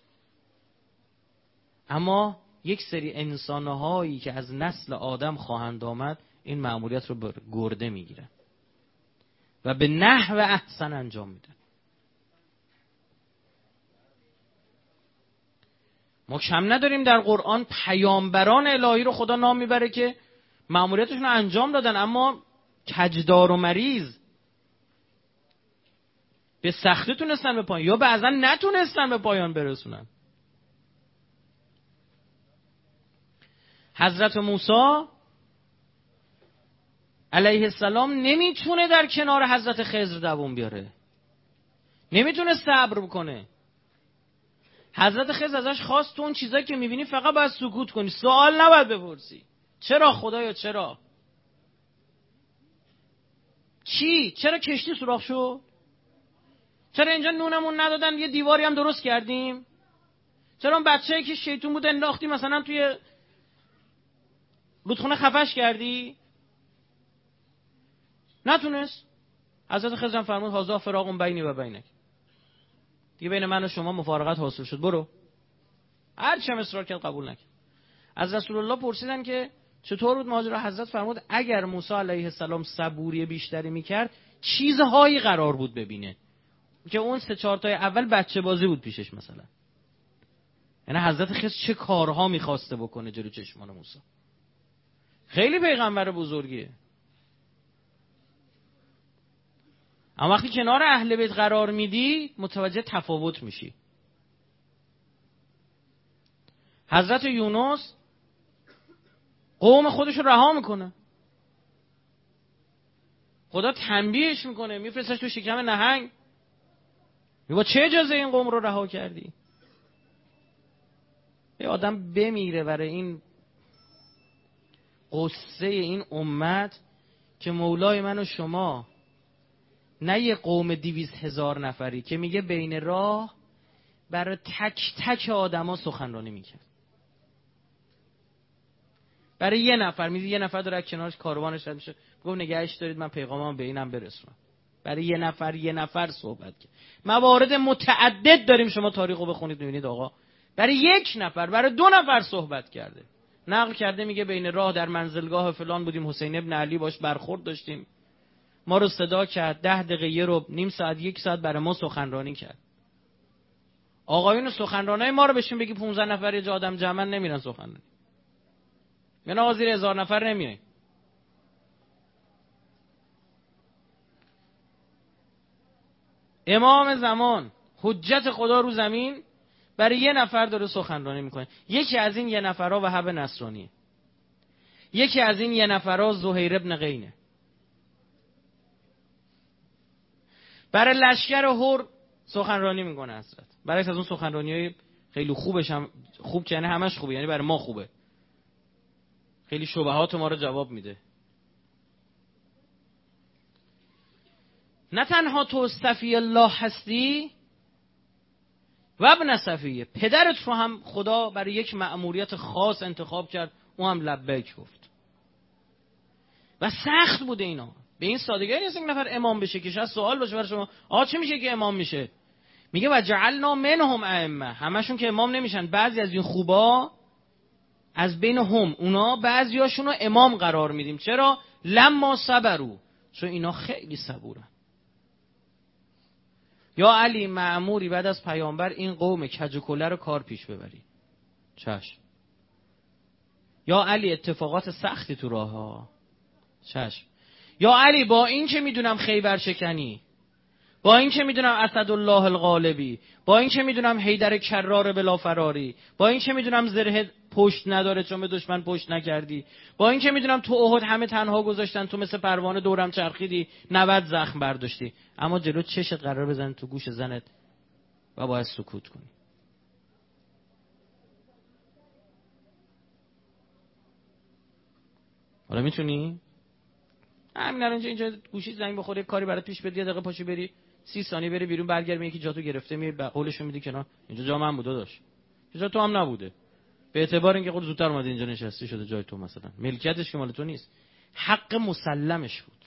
اما یک سری انسانهایی که از نسل آدم خواهند آمد این مأموریت رو به گرده میگیرن و به نحو احسن انجام میدن. ما کم نداریم در قرآن پیامبران الهی رو خدا نام میبره که مأموریتشون رو انجام دادن، اما کجدار و مریض به سختی تونستن به پایان یا بعضا نتونستن به پایان برسونن. حضرت موسی علیه السلام نمیتونه در کنار حضرت خضر دووم بیاره، نمیتونه صبر بکنه. حضرت خضر ازش خواست تو اون چیزایی که میبینی فقط باید سکوت کنی، سوال نباید بپرسی. چرا خدایا چرا؟ چی؟ چرا کشتی سوراخ شد؟ چرا اینجا نونمون ندادن یه دیواری هم درست کردیم؟ چرا اون بچه‌ای که شیطون بود انداختی مثلا توی رودخونه خفش کردی؟ نتونست. حضرت خضر فرمود هذا فراق بینی و بینک، دیگه بین من و شما مفارقت حاصل شد، برو. هر چه اصرار کرد قبول نکرد. از رسول الله پرسیدن که چطور بود ماجرا؟ حضرت فرمود اگر موسی علیه السلام صبوری بیشتری میکرد چیزهایی قرار بود ببینه که اون 3-4 تای اول بچه بازی بود پیشش مثلا. یعنی حضرت خضر چه کارها میخواسته بکنه جلو چشمان موسی. خیلی پیغمبر بزرگیه. اما وقتی کنار اهل بیت قرار میدی متوجه تفاوت میشی. حضرت یونس قوم خودش رو رها میکنه، خدا تنبیهش میکنه، میفرستش تو شکم نهنگ، میگه چه اجازه این قوم رو رها کردی؟ یه آدم بمیره برای این قصه این امت که مولای من و شما نه یه قوم 200,000 نفری که میگه بین راه برای تک تک آدما سخنرانی میکرد. برای یه نفر میگه یه نفر داره کنارش کاروانش رد میشه، گفت نگهش دارید من پیغامم به اینم برسونم. برای یه نفر صحبت کرد. موارد متعدد داریم، شما تاریخو بخونید میبینید آقا برای یک نفر، برای 2 نفر صحبت کرده. نقل کرده میگه بین راه در منزلگاه فلان بودیم، حسین ابن علی باش برخورد داشتیم، ما رو صدا کرد، 10 دقیقه، یه ربع، نیم ساعت، 1 ساعت برای ما سخنرانی کرد. آقایون سخنرانای ما رو بشین بگی 15 نفر یه جا آدم جمع نمیرن سخنرانی. یعنی آقا زیر 1000 نفر نمیای. امام زمان، حجت خدا رو زمین، برای یه نفر داره سخنرانی میکنه. یکی از این یه نفرها وهب نصرانی، یکی از این یه نفرها زهیر ابن قینه. برای لشکر هور سخنرانی میکنه حضرت. برای از اون سخنرانیای خیلی خوبش هم خوب که یعنی همش خوبه، یعنی برای ما خوبه، خیلی شبهات ما رو جواب میده. نه تنها تو صفی الله هستی و ابن صفیه، پدرت رو هم خدا برای یک مأموریت خاص انتخاب کرد، او هم لبیک گفت. و سخت بوده اینا، به این سادگی نیست یک نفر امام بشه که شاید سوال باشه برای شما آقا چه میشه که امام میشه؟ میگه و جعلنا منهم ائمه، همشون که امام نمیشن، بعضی از این خوبا از بین هم اونا بعضیاشون رو امام قرار میدیم. چرا؟ لما صبروا، چون اینا خیلی صبورن. یا علی مأموری بعد از پیامبر این قوم کج و کله رو کار پیش ببری. چشم. یا علی اتفاقات سختی تو راه ها. چشم. یا علی با این که میدونم خیبر شکنی، با این که میدونم اسدالله الغالبی، با این که میدونم حیدر کرار بلا فراری، با این که میدونم پشت نداره چون به دشمن پشت نکردی. با اینکه میدونم تو احد همه تنها گذاشتن، تو مثل پروانه دورم چرخیدی، 90 زخم برداشتی، اما جلو چشت قرار بزنن تو گوش زنت و باید سکوت کنی. حالا میتونی همین الان اینجا گوشی زنگ بخوره، کاری برات پیش بیاد، یه دقیقه پاشو بری 30 ثانیه بری بیرون، برگردی یکی جاتو گرفته، می قولشو میدی کنار، اینجا جا من بوده داشت، جا تو هم نبوده، به اعتبار اینکه خود زودتر اومده اینجا نشستی شده جای تو، مثلا ملکیتش که مال تو نیست، حق مسلمش بود.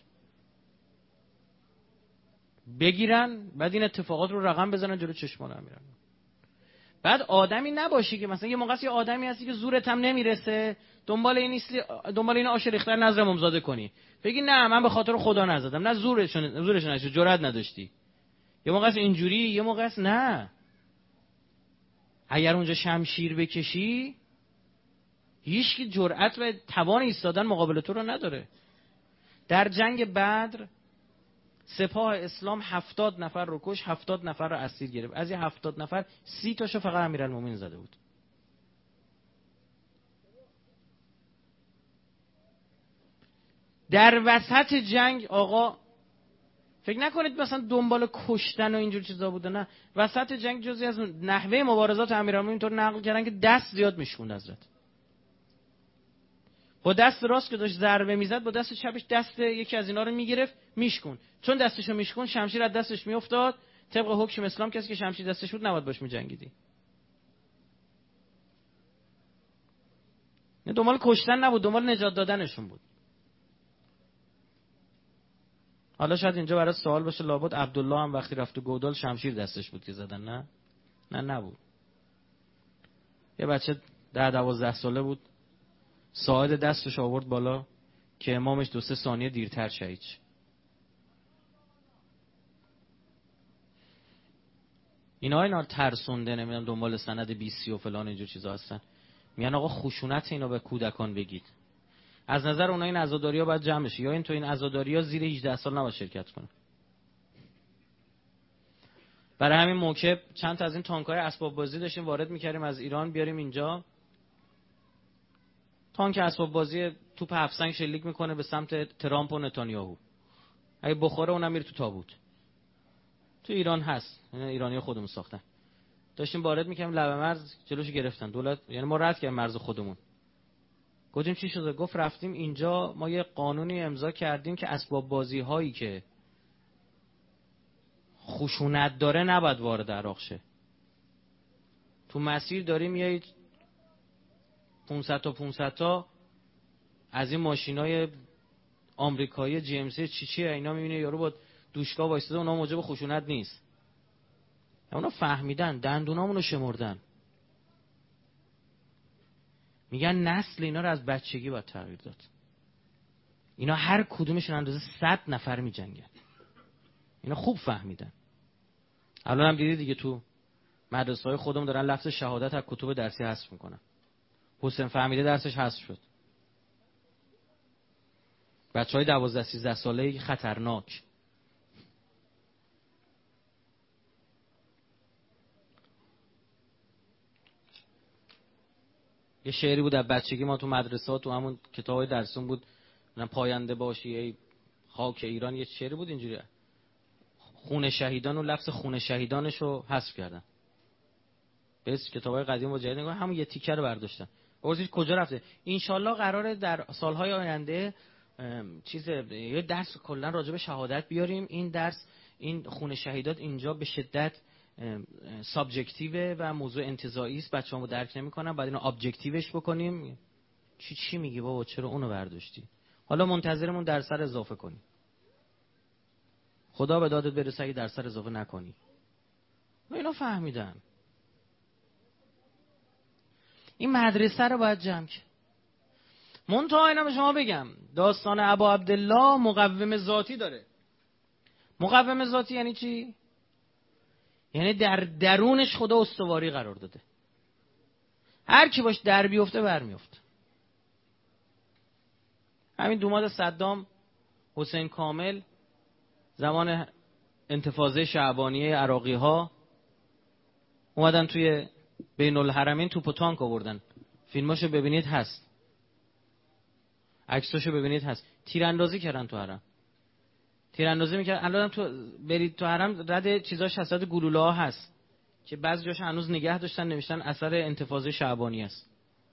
بگیرن بعد این اتفاقات رو رقم بزنن جلو چشمان هم میرن. بعد آدمی نباشی که مثلا یه موقعی یه آدمی هستی که زورت هم نمیرسه، دنبال این نیستی، دنبال این آش ریختر نظر امامزاده کنی، بگی نه من به خاطر خدا نزدم، نه زورش نشه، جرأت نداشتی. یه موقع اینجوری، یه موقع نه. اگر اونجا شمشیر بکشی هیچ کی جرأت و توان ایستادن مقابل تو رو نداره. در جنگ بدر سپاه اسلام 70 نفر رو کش، 70 نفر رو اسیر گرفت. از این 70 نفر 30 تاشو فقط امیرالمومنین زده بود. در وسط جنگ آقا فکر نکنید مثلا دنبال کشتن و اینجور چیزا بوده، نه، وسط جنگ جزئی از نحوه مبارزات امیرالمومنین اینطور نقل کردن که دست زیاد میشکوند حضرت. با دست راست که داشت ضربه میزد، با دست چپش دست یکی از اینا رو میگرفت میشکون، چون دستشو میشکون شمشیر از دستش میافتاد. طبق حکم اسلام کسی که شمشیر دستش بود نباید باش میجنگیدی. نه دنبال کشتن نبود، دنبال نجات دادنشون بود. حالا شاید اینجا برای سوال باشه لابد عبدالله هم وقتی رفت تو گودال شمشیر دستش بود که زدن، نه نبود. یه بچه 10-12 ساله بود، ساعد دستش آورد بالا که امامش 2-3 ثانیه دیرتر شهید. اینا ترسونده، نمیدونم دنبال سند 20 و فلان اینجور چیزا هستن. میگن آقا خشونت اینو به کودکان بگید. از نظر اونها این عزاداری‌ها باید جمع بشه، یا این تو این عزاداری‌ها زیر 18 سال نباید شرکت کنه. برای همین موقع چند تا از این تانک‌های اسباب بازی داشتیم وارد می‌کردیم از ایران بیاریم اینجا. تانک اسباب بازی توپ هفسنگ شلیک میکنه به سمت ترامپ و نتانیاهو، اگه بخوره اونم میره تو تابوت. تو ایران هست، ایرانی‌ها خودمون ساختن. داشتیم وارد می‌کردیم لبه مرز، جلوشو گرفتن دولت، یعنی ما رد کردیم مرز خودمون. گفتیم چی شده؟ گفت رفتیم اینجا ما یه قانونی امضا کردیم که اسباب بازی هایی که خشونت داره نباید وارد عراق شه. تو مسیر داریم میایید 500 تا از این ماشینای آمریکایی جی ام سی چیچی اینا، میبینه یارو با دوشکا وایساده، اونا موجب خشونت نیست. اونا فهمیدن، دندونامونو شمردن. میگن نسل اینا رو از بچگی باید تغییر داد. اینا هر کدومشون اندازه 100 نفر میجنگن. اینا خوب فهمیدن. الان هم دیدی دیگه تو مدرسه‌های خودمون دارن لفظ شهادت از کتب درسی حذف میکنن. حسین فهمیده درسش حذف شد. بچهای 12-13 ساله‌ای خطرناک. یه شعری بود از بچگی ما تو مدرسه ها تو همون کتابای درسون بود، من پاینده باشی ای خاک ایران، یه شعری بود اینجوری، خون شهیدان و لفظ خون شهیدانشو حذف کردن. به کتابای قدیم و جدید نگاه، همون یه تیکه رو برداشتن. پرسید کجا رفته؟ ان شاءالله قراره در سالهای آینده یه درس کلا راجع به شهادت بیاریم. این درس، این خون شهیدات اینجا به شدت سابجکتیوه و موضوع انتزاعی است، بچه‌هامو درک نمی‌کنن، بعد اینو ابجکتیوش بکنیم. چی میگی بابا، چرا اونو برداشتی؟ حالا منتظرمون درس اضافه کنی. خدا به دادت برسه اگه درس اضافه نکنی. اینا فهمیدن. این مدرسه رو باید جمع کرد. منتها اینا به شما بگم داستان ابا عبدالله مقوم ذاتی داره. مقوم ذاتی یعنی چی؟ یعنی در درونش خدا استواری قرار داده. هر کی باش در بیفته برمیفته. همین دوماد صدام، حسین کامل، زمان انتفاضه شعبانیه عراقی ها اومدن توی بین الحرمین توپ و تانک آوردن، فیلماشو ببینید هست، عکساشو ببینید هست. تیراندازی کردن تو حرم، تیراندازی میکردن. الان تو برید تو حرم رد چیزاش هست، رد گلوله ها هست که بعضی جاش هنوز نگه داشتن، نوشتن اثر انتفاضه شعبانی است.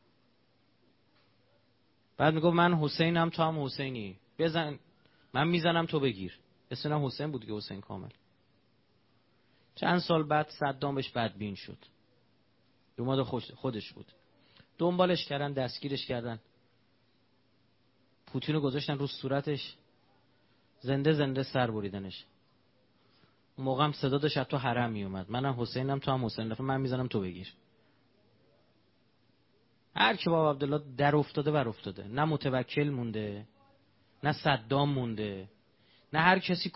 بعد میگفت من حسینم تو هم حسینی، بزن من میزنم تو بگیر. اسمم حسین بود که حسین کامل. چند سال بعد صدام بهش بدبین شد، دوماد خودش بود، دنبالش کردن، دستگیرش کردن، پوتینو گذاشتن رو صورتش، زنده زنده سر بریدنش. اون موقع هم صدا داشت تو حرم می اومد، منم حسینم تو هم حسین، دفعه من میزنم تو بگیر. هر کی بابا عبدالله در افتاده بر افتاده، نه متوکل مونده، نه صدام مونده، نه هر کسی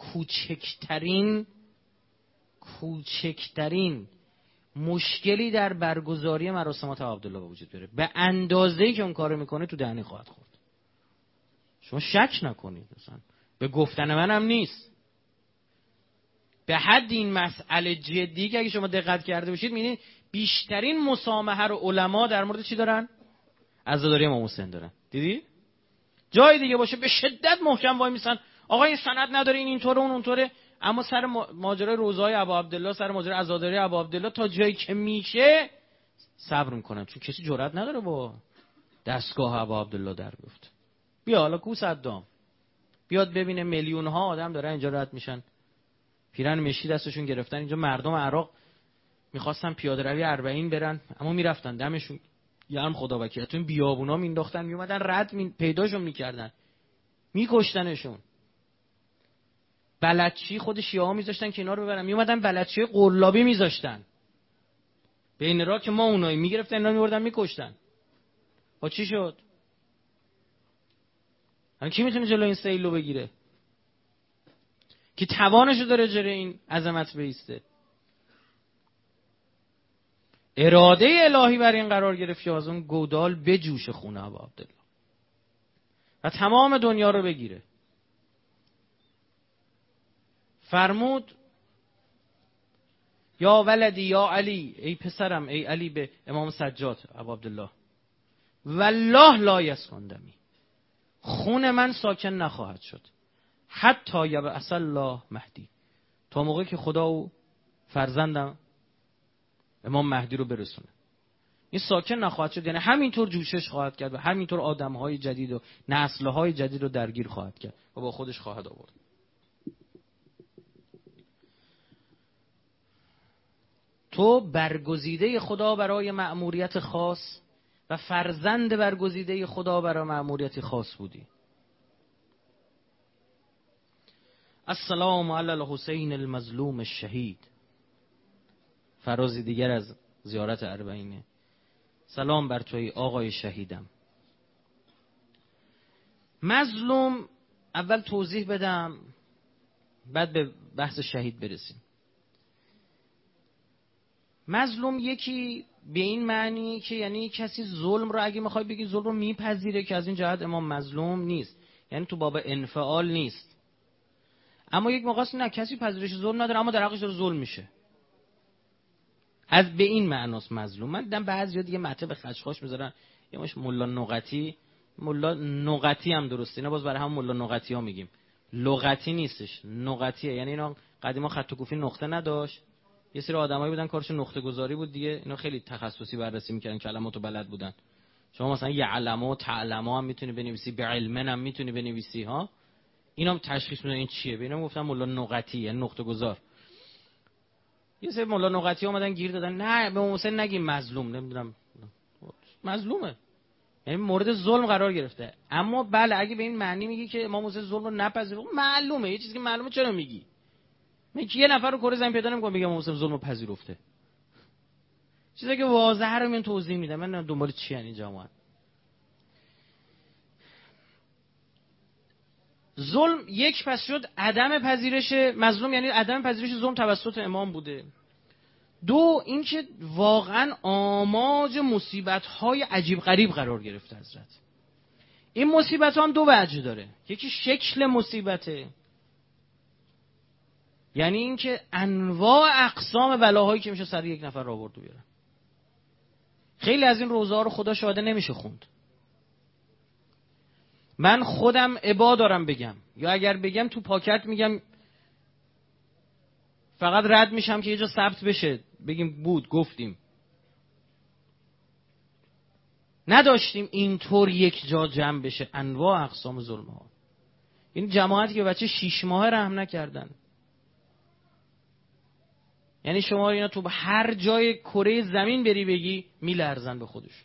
کوچکترین مشکلی در برگزاری مراسمات عبدالله به وجود بیاره. به اندازه‌ای که اون کارو میکنه تو دهنی خواهد خورد. شما شک نکنید، مثلا به گفتن منم نیست. به حد این مسئله جدی که اگه شما دقت کرده باشید می‌بینید بیشترین مسامحه رو علما در مورد چی دارن؟ عزاداری امام حسین دارن. دیدی؟ جای دیگه باشه به شدت محکم وای میسن، آقا این سند نداره، این اینطوره اون اونطوره. اما سر ماجرای روزهای ابا عبدالله، سر ماجرای عزاداری ابا عبدالله تا جایی که میشه صبر میکنن، چون کسی جرئت نداره با دستگاه ابا عبدالله در بیفته. بیا حالا کو صدام بیاد ببینه میلیون ها آدم دارن اینجا رد میشن، پیرن مشی دستشون گرفتن. اینجا مردم عراق میخواستن پیاده روی 40 برن، اما میرفتن دمشون گرم، خدا وکیلتون بیابونا مینداختن، میومدن رد پیداشون میکردن، میکشتنشون. بلدچی خود شیعه ها میذاشتن کنار ببرن، میومدن بلدچی قلابی میذاشتن بین راه که ما اونایی میگرفتن، اینا میوردن میکشتن. با چی شد؟ کی میتونه جلوی این سیلو بگیره که توانشو داره جلوی این عظمت بیسته؟ اراده الهی بر این قرار گرفت که از اون گودال بجوش خونه ابا عبدالله و تمام دنیا رو بگیره. فرمود یا ولدی یا علی، ای پسرم ای علی، به امام سجاد ابا عبدالله، والله لا یسکن دمی، خون من ساکن نخواهد شد حتی یبعث الله مهدی، تا موقعی که خدا و فرزندم امام مهدی رو برسونه. این ساکن نخواهد شد یعنی همینطور جوشش خواهد کرد و همینطور آدم‌های جدید و نسل‌های جدید رو درگیر خواهد کرد و با خودش خواهد آورد. تو برگزیده خدا برای مأموریت خاص و فرزند برگزیده خدا برای مأموریت خاص بودی. السلام علی الحسین المظلوم الشهید، فرازی دیگر از زیارت 40. سلام بر توی آقای شهیدم. مظلوم، اول توضیح بدم بعد به بحث شهید برسیم. مظلوم یکی به این معنی که یعنی کسی ظلم رو، اگه میخوای بگی ظلم رو میپذیره، که از این جهت امام مظلوم نیست، یعنی تو باب انفعال نیست. اما یک موقع نه، کسی پذیرش ظلم نداره اما در حقش داره ظلم میشه، از به این معناست مظلوم. من دیدم بعضیا دیگه مطلب به خشخاش میذارن، یه مش ملا نقطی هم درسته، اینا باز برای هم ملا نقطی ها میگیم، لغتی نیستش، نقطیه. یعنی اینا قدیما خط و کوفی نقطه نداشت، یه سری آدمایی بودن کارشون نقطه گذاری بود دیگه، اینا خیلی تخصصی بررسی میکردن، کلماتو بلد بودن. شما مثلا یعلم و تعلم هم میتونی بنویسی، بعلمن هم میتونی بنویسی ها، اینام تشخیص میدن این چیه. به اینا گفتن ملا نقطی، یعنی نقطه گذار. یه سری ملا نقطی اومدن گیر دادن نه به محسن نگیم مظلوم، نمیدونم مظلومه، یعنی مورد ظلم قرار گرفته. اما بله اگه به این معنی میگی که امام حسین ظلم رو نپذیره، معلومه یه چیزی که معلومه چرا میگی. من که یه نفر رو کره زمین پیدا نمی‌کنم بگم امام حسین ظلم رو پذیرفته. چیزی که واضحه رو من توضیح میدم، من دنبال چی ان این جماعت. ظلم یک پس شد عدم پذیرش مظلوم، یعنی عدم پذیرش ظلم توسط امام بوده. دو اینکه واقعا آماج مصیبت‌های عجیب غریب قرار گرفته حضرت. این مصیبت ها هم دو وجه داره، یکی شکل مصیبته، یعنی اینکه انواع اقسام بلاهایی که میشه سر یک نفر آورد و بیاره. خیلی از این روزه ها رو خدا شاهده نمیشه خوند. من خودم ابا دارم بگم، یا اگر بگم تو پاکت میگم، فقط رد میشم که یه جا ثبت بشه بگیم بود گفتیم. نداشتیم اینطور یک جا جمع بشه انواع اقسام ظلم ها. این جماعتی که بچه 6 ماه رحم نکردن، یعنی شما اینا تو هر جای کره زمین بری بگی میلرزن به خودش.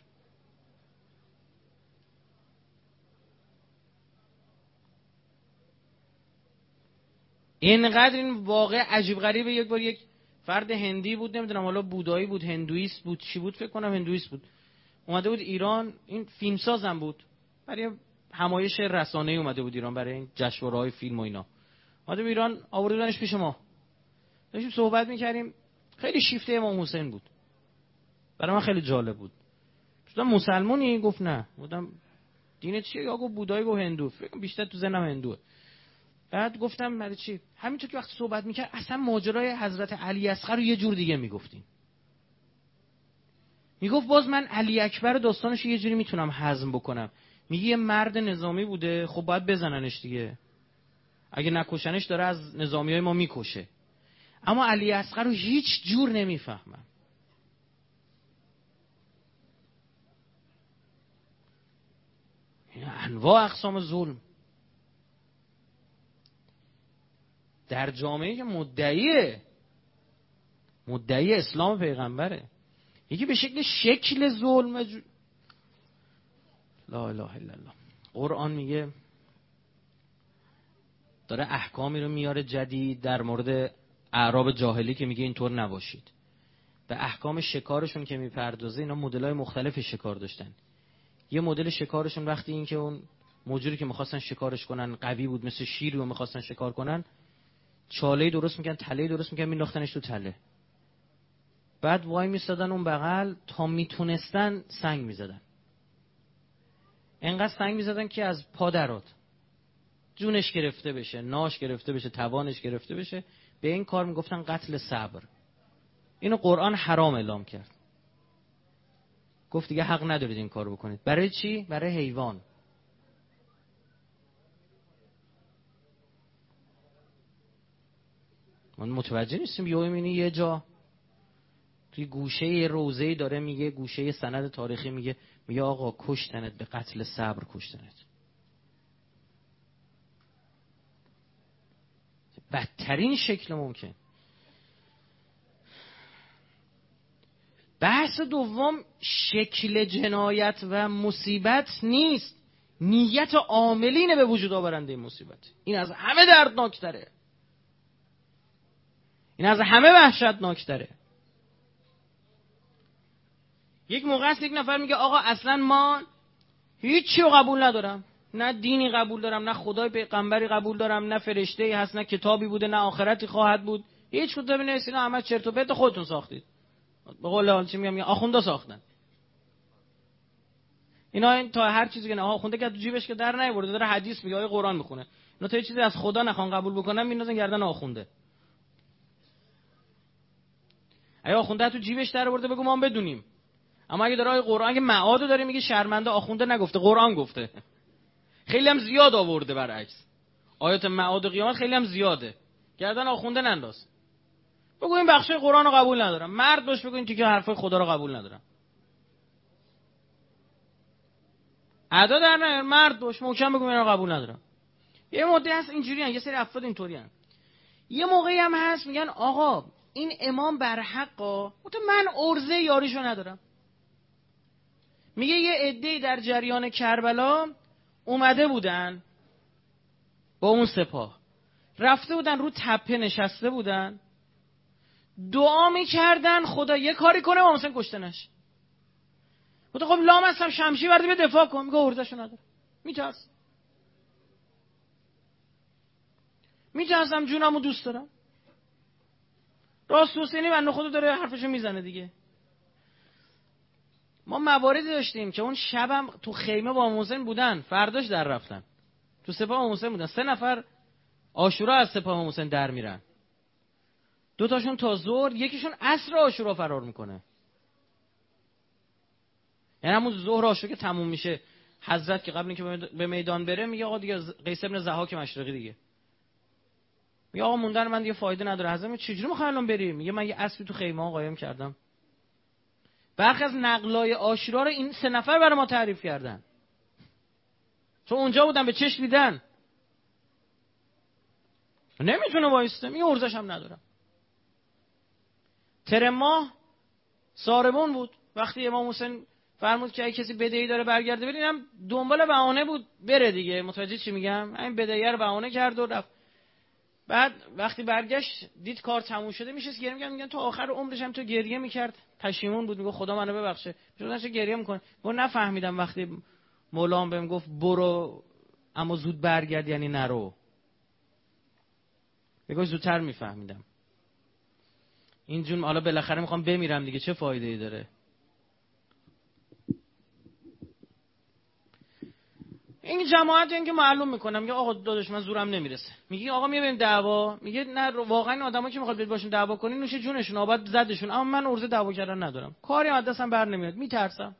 اینقدر این واقع عجیب غریبه. یک بار یک فرد هندی بود، نمیدونم حالا بودایی بود، هندویست بود، چی بود، فکر کنم هندویست بود، اومده بود ایران. این فیلمساز هم بود، برای همایش رسانه‌ای اومده بود ایران، برای این جشنواره‌های فیلم و اینا اومده بود ایران. آوردنش پیش ما، داشتیم صحبت می‌کردیم. خیلی شیفته امام حسین بود، برای من خیلی جالب بود. گفتم مسلمانی؟ گفت نه. گفتم دینت چیه؟ یا گفت بودایی و هندو. فکر بیشتر تو ذهنم هندوه. بعد گفتم برای چی؟ همینطور که وقتی صحبت میکرد اصلا ماجرای حضرت علی اصغر رو یه جور دیگه میگفتین. میگفت باز من علی اکبر داستانش یه جوری میتونم هضم بکنم. میگه یه مرد نظامی بوده، خب باید بزننش دیگه، اگه نکشنش داره از نظامیای ما میکشه. اما علی اصغر رو هیچ جور نمیفهمم. انواع اقسام ظلم در جامعه که مدعی اسلام پیغمبره، یکی به شکل ظلم لا اله الا الله. قرآن میگه داره احکامی رو میاره جدید در مورد اعراب جاهلی که میگه اینطور نباشید. به احکام شکارشون که میپردازه، اینا مدل‌های مختلف شکار داشتن. یه مدل شکارشون وقتی این که اون موجودی که میخواستن شکارش کنن قوی بود، مثل شیری رو میخواستن شکار کنن، چاله درست میکنن، تله درست میکنن، مینداختنش تو تله. بعد وای میستادن اون بغل تا میتونستن سنگ میزدن. انقدر سنگ میزدن که از پا درات، جونش گرفته بشه، ناش گرفته بشه، توانش گرفته بشه. به این کار میگفتن قتل صبر. اینو قرآن حرام اعلام کرد، گفت دیگه حق ندارید این کارو بکنید. برای چی؟ برای حیوان. من متوجه نیستیم. میبینی یه جا توی گوشه یه روضه‌ای داره میگه، گوشه سند تاریخی میگه آقا کشتنت، به قتل صبر کشتنت. بدترین شکل ممکن. بحث دوم شکل جنایت و مصیبت نیست، نیت عاملین به وجود آورنده این مصیبت. این از همه دردناکتره، این از همه وحشتناکتره. یک موقع است یک نفر میگه آقا اصلا ما هیچی رو قبول ندارم، نه دینی قبول دارم، نه خدای پیغمبری قبول دارم، نه فرشته‌ای هست، نه کتابی بوده، نه آخرتی خواهد بود، هیچ کتابی نیست، اینا همه چرت و پرت خودتون ساختید. به قول چی میگم، آخوندا ساختن. اینا این تا هر چیزی که نه آخونده که تو جیبش که در نیورده، داره حدیث میگه، آیه قرآن میخونه، اینا تا یه چیزی از خدا نخوان قبول بکنن میندازن گردن آخونده. اگه آخونده تو جیبش در آورده بگو ما هم بدونیم. اما اگه داره آیه قرآن که معادو داره میگه، شرمنده آخونده نگفته، قرآن گفته. خیلی هم زیاد آورده، برعکس آیات معاد و قیامت خیلی هم زیاده، گردن آخونده ننداز. بگو این بخشای قرآن رو قبول ندارم، مرد باش بگو این تیکه حرفای خدا رو قبول ندارم. ادا در نیار، مرد باش محکم بگو اینا رو قبول ندارم. یه مدتی هست اینجوری ان، یه سری افراد اینطوری ان. یه موقعی هم هست میگن آقا این امام برحقا، من ارزه یاریشو ندارم. میگه یه عده‌ای در جریان کربلا اومده بودن با اون سپاه، رفته بودن رو تپه نشسته بودن، دعا میکردن خدا یه کاری کنه امام حسین کشته نشه. خب لام هستم شمشیر بردی به دفاع کن. میگه ارزشو نداره، میترسم جونمو دوست دارم. راست حسینی بنده خدا داره حرفشو میزنه دیگه. ما مواردی داشتیم که اون شبم تو خیمه با امام حسین بودن، فرداش در رفتن تو سپاه امام حسین بودن. 3 نفر عاشورا از سپاه امام حسین در میرن، 2 تاشون تا ظهر، یکیشون عصر عاشورا فرار میکنه. یعنی همون ظهر عاشور که تموم میشه، حضرت که قبل اینکه به میدان بره میگه آقا دیگه قیس ابن ضحاک مشرقی دیگه، میگه آقا موندن من دیگه فایده نداره. حضرت میگه چجوری میخوای الان بریم؟ میگه من یه اسبی تو خیمه ها قایم کردم. برخی از نقلای عاشورا رو این 3 نفر برای ما تعریف کردن، چون اونجا بودن، به چشم دیدن. نمیتونه وایسته، میگه ارزش هم ندارم. تر ماه ساربون بود، وقتی امام حسین فرمود که اگه کسی بدهی داره برگرده برین، هم دنبال بهانه بود بره دیگه. متوجه چی میگم؟ این بدهی رو بهانه کرد و رفت. بعد وقتی برگشت دید کار تموم شده، میشه گریه میگن تا آخر عمرش هم تو گریه میکرد، پشیمون بود، میگه خدا منو ببخشه. چون چه گریه میکنه؟ من نفهمیدم وقتی مولام بهم گفت برو اما زود برگرد یعنی نرو. بگو زودتر میفهمیدم. اینجون حالا بالاخره میخوام بمیرم دیگه، چه فایده ای داره؟ این جماعت این که معلوم میکنم، میگه آقا داداش من زورم نمیرسه. میگه آقا میبریم دعوا، میگه نه واقعا این آدما که میخواد برید باشون دعوا کنین نوش جونشون، آباد زدشون، اما من عرضه دعوا کردن ندارم، کاری از دستم بر نمیاد، میترسم.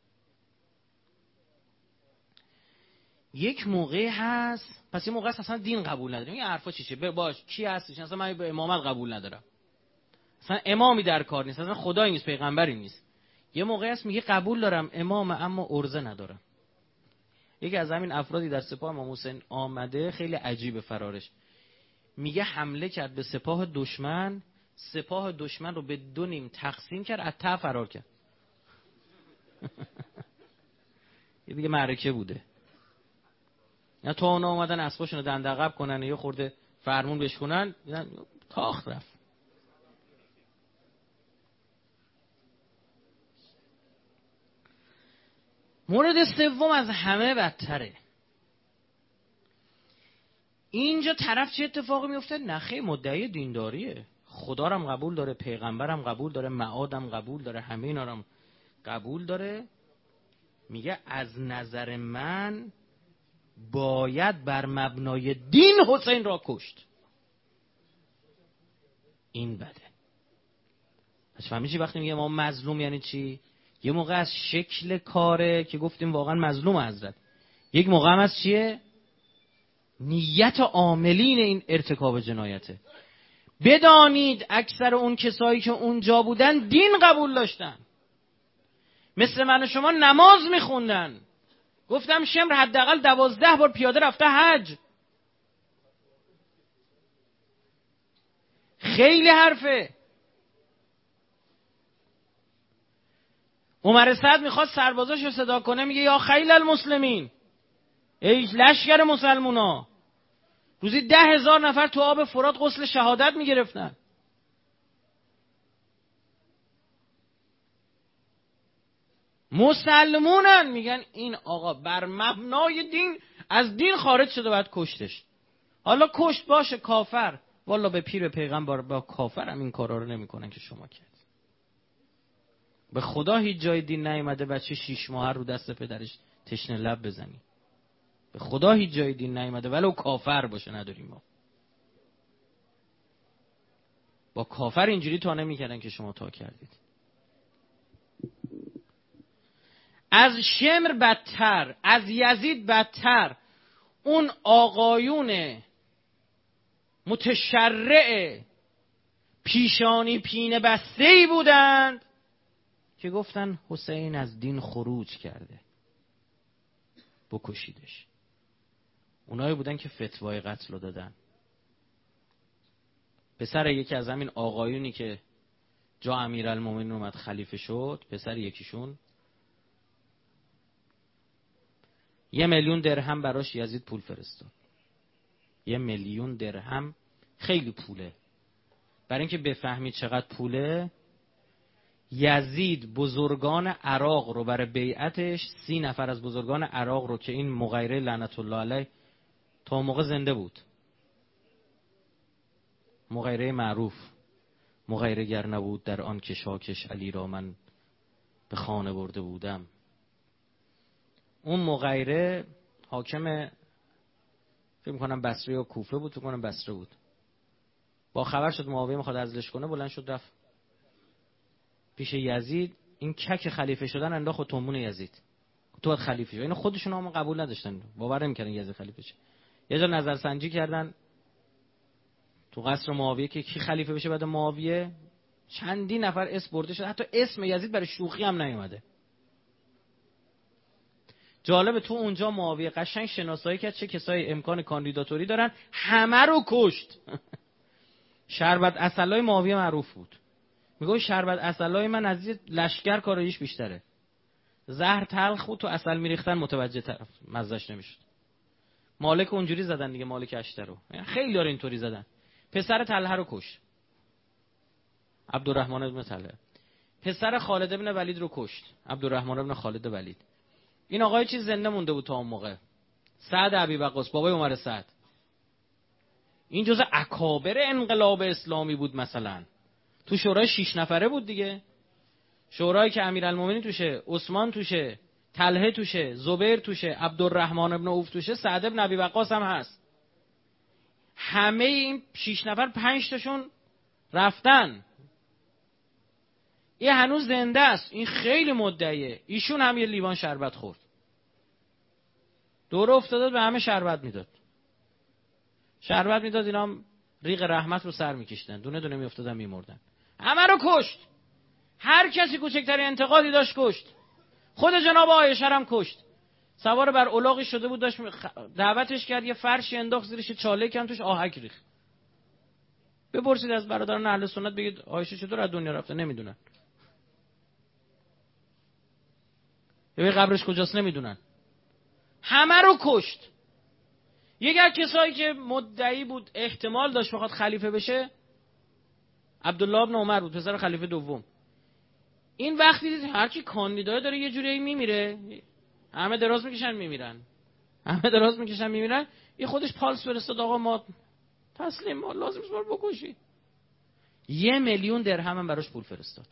یک موقع هست، پس یه موقع هست اصلا دین قبول نداریم. این حرفا چیه؟ باش کی هستش؟ اصلا من به امامت قبول ندارم، اصلا امامی در کار نیست، اصلا خدایی نیست، پیغمبری نیست. یه موقع هست میگه قبول دارم امام اما عرضه ندارم. یکی از همین افرادی در سپاه امام حسین آمده، خیلی عجیبه فرارش. میگه حمله کرد به سپاه دشمن، سپاه دشمن رو به 2 نیم تقسیم کرد، از ته فرار کرد. یه دیگه معرکه بوده. یا تا اونا اومدن اسباشون رو دندقب کنن، یه خورده فرمون بشکنن، تاخت رفت. مورد سوم از همه بدتره. اینجا طرف چه اتفاقی میفته؟ نخی مدعی دینداریه، خدا رم قبول داره، پیغمبرم قبول داره، معادم قبول داره، همه اینا رم قبول داره. میگه از نظر من باید بر مبنای دین حسین را کشت. این بده. پس فهمی چی وقتی میگه ما مظلوم یعنی چی؟ یه موقع از شکل کاره که گفتیم واقعا مظلوم حضرت، یک موقع هم از چیه؟ نیت عاملین این ارتکاب جنایته. بدانید اکثر اون کسایی که اونجا بودن دین قبول داشتن، مثل من و شما نماز میخوندن. گفتم شمر حداقل 12 بار پیاده رفته حج. خیلی حرفه. عمر سعد میخواد سربازاشو صدا کنه، میگه یا خیل المسلمین، ای لشکر مسلمونا. روزی 10,000 نفر تو آب فرات غسل شهادت میگرفتن. مسلمونن، میگن این آقا بر مبنای دین از دین خارج شده باید کشتش. حالا کشت باشه کافر، والا به پیر پیغمبر با کافر هم این کارا رو نمیکنن که شما کرد. به خدا هیچ جای دین نیامده بچه 6 ماه رو دست پدرش تشنه لب بزنی. به خدا هیچ جای دین نیامده ولو کافر باشه نداریم ما. با کافر اینجوری تا نمیکردن که شما تا کردید. از شمر بدتر، از یزید بدتر، اون آقایون متشرع پیشانی پینه بسته‌ای بودند که گفتن حسین از دین خروج کرده، بکشیدش. اونایی بودن که فتوای قتل رو دادن. پسر یکی از همین آقایونی که جا امیرالمومنین اومد خلیفه شد، پسر یکیشون 1,000,000 درهم براش یزید پول فرستاد. 1,000,000 درهم خیلی پوله. برای اینکه بفهمید چقدر پوله، یزید بزرگان عراق رو برای بیعتش 30 نفر از بزرگان عراق رو که این مغیره لعنت الله علیه تا موقع زنده بود، مغیره معروف، مغیره گر نبود در آن کشاکش علی را من به خانه برده بودم. اون مغیره حاکم فکر می‌کنم بصره یا کوفه بود، فکر کنم بصره بود. با خبر شد معاویه میخواد عزلش کنه، بلند شد رفت پیش یزید. این کک خلیفه شدن انداخت تنبون یزید. تو باید خلیفه شو. اینو خودشون هم قبول نداشتن، باور نمی‌کردن یزید خلیفه شه. یه جا نظرسنجی کردن تو قصر معاویه که کی خلیفه بشه بعد معاویه، چندین نفر اسم برده شد، حتی اسم یزید برای شوخی هم نیومده. جالب تو اونجا معاویه قشنگ شناسایی کرد چه کسایی امکان کاندیداتوری دارن، همه رو کشت. شربت عسلای معاویه معروف بود، میگه شربت عسلای من از لشکر کاراییش بیشتره. زهر تلخ بود تو عسل میریختن متوجه طرف مزهش نمیشد. مالک اونجوری زدن دیگه، مالک اشترو خیلی داره اینطوری زدن. پسر طلحه رو کشت، عبدالرحمن بن طلحه. پسر خالد بن ولید رو کشت، عبدالرحمن بن خالد ولید. این آقای چیز زنده مونده بود تا اون موقع، سعد ابی وقاص، بابای عمر سعد. این جزء اکابر انقلاب اسلامی بود. مثلا تو شورای 6 نفره بود دیگه، شورایی که امیرالمومنین توشه، عثمان توشه، طلحه توشه، زبیر توشه، عبدالرحمن بن عوف توشه، سعد بن ابی وقاص هم هست. همه این 6 نفر 5 تاشون رفتن. این هنوز زنده است، این خیلی مدعیه. ایشون هم یه لیوان شربت خورد، دوره افتاداد به همه شربت میداد. شربت میداد، اینا هم ریق رحمت رو سر میکشتن، دونه دونه میافتادن میمردن. همه رو کشت. هر کسی کوچکترین انتقادی داشت کشت. خود جناب عایشه هم کشت. سوار بر الاغی شده بود، داشت دعوتش کرد، یه فرشی انداخت زیرش، چاله کن توش آهک ریخت. بپرسید از برادران اهل سنت، بگید عایشه چطور از دنیا رفته، نمیدونن. ببین قبرش کجاست، نمیدونن. همه رو کشت. یکی از کسایی که مدعی بود احتمال داشت بخواد خلیفه بشه عبدالله ابن عمر بود، پسر خلیفه دوم. این وقتی دید هر کی کاندیدا داره یه جوری میمیره، همه دراز میکشن میمیرن، همه دراز میکشن میمیرن، این خودش پالس فرستاد، آقا ما تسلیم، ما لازم است ما رو بکشی. 1,000,000 درهم هم براش پول فرستاد.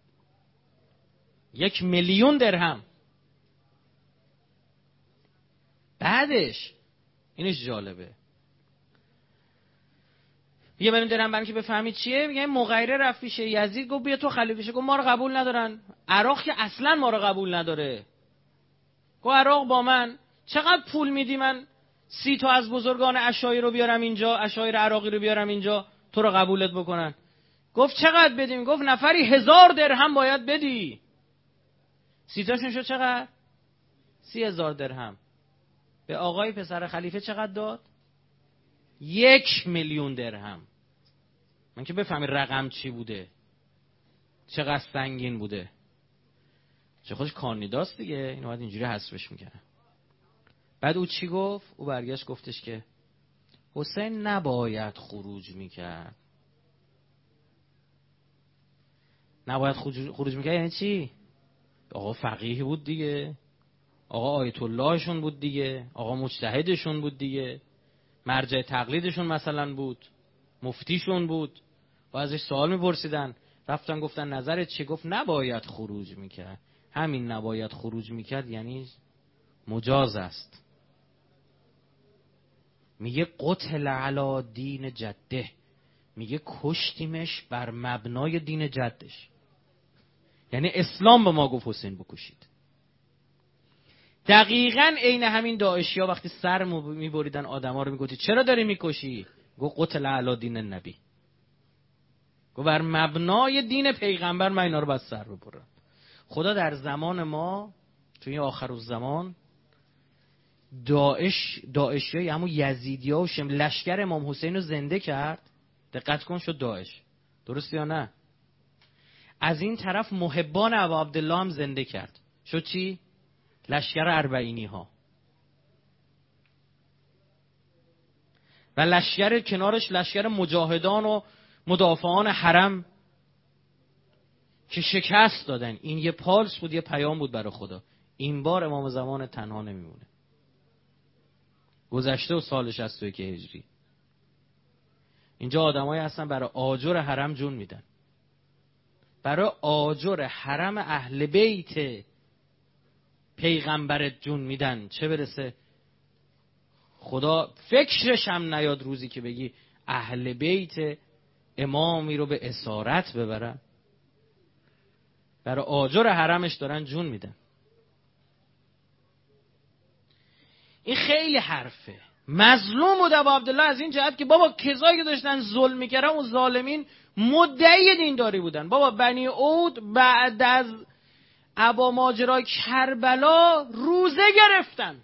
1,000,000 درهم. بعدش اینش جالبه، 1,000,000 درهم برای که بفهمید چیه، میگه مغیره رفت پیش یزید، گفت بیا تو خلیفه شو. گفت ما رو قبول ندارن، عراق که اصلا ما رو قبول نداره. گفت عراق با من، چقدر پول میدی من 30 تا از بزرگان عشایر رو بیارم اینجا، عشایر عراقی رو بیارم اینجا تو رو قبولت بکنن؟ گفت چقدر بدیم؟ گفت نفری 1000 درهم باید بدی. 30 تاشون شد چقدر؟ 30,000 درهم. به آقای پسر خلیفه چقدر داد؟ 1,000,000 درهم. من که بفهمی رقم چی بوده، چقدر سنگین بوده. چه خودش کاندیداست دیگه، اینو باید اینجوری حسابش میکنه. بعد او چی گفت؟ او برگشت گفتش که حسین نباید خروج میکرد. نباید خروج میکرد یعنی چی؟ آقا فقیه بود دیگه، آقا آیت اللهشون بود دیگه، آقا مجتهدشون بود دیگه، مرجع تقلیدشون مثلا بود، مفتیشون بود، و ازش سوال میپرسیدن، رفتن گفتن نظرت چی؟ گفت نباید خروج میکرد. همین نباید خروج میکرد یعنی مجاز است. میگه قتل علی دین جده، میگه کشتیمش بر مبنای دین جدش. یعنی اسلام به ما گفت حسین بکشید. دقیقاً عین همین داعشیا وقتی سر میبریدن آدما رو میگفتید چرا داری میکشی؟ گفت قتل علی دین نبی، گفت بر مبنای دین پیغمبر من اینا رو باید سر ببرم. خدا در زمان ما توی آخرالزمان داعشیای همون یزیدیا و لشکر امام حسین رو زنده کرد. دقت کن شد داعش، درست یا نه؟ از این طرف محبان ابا عبدالله هم زنده کرد، شد چی؟ لشکر اربعینی ها. و لشکر کنارش لشکر مجاهدان و مدافعان حرم که شکست دادن. این یه پالس بود، یه پیام بود برای خدا. این بار امام زمان تنها نمیمونه. گذشته و سال 61 هجری اینجا آدمایی هستن برای آجر حرم جون میدن، برای آجر حرم اهل بیت پیغمبرت جون میدن. چه برسه خدا فکرش هم نیاد روزی که بگی اهل بیت امامی رو به اسارت ببرن. برای آجر حرمش دارن جون میدن. این خیلی حرفه. مظلوم بود ابا عبدالله از این جهت که بابا کسایی که داشتن ظلم میکردن و ظالمین مدعی دینداری بودن. بابا بنی عود بعد از ابا ماجرای کربلا روزه گرفتن.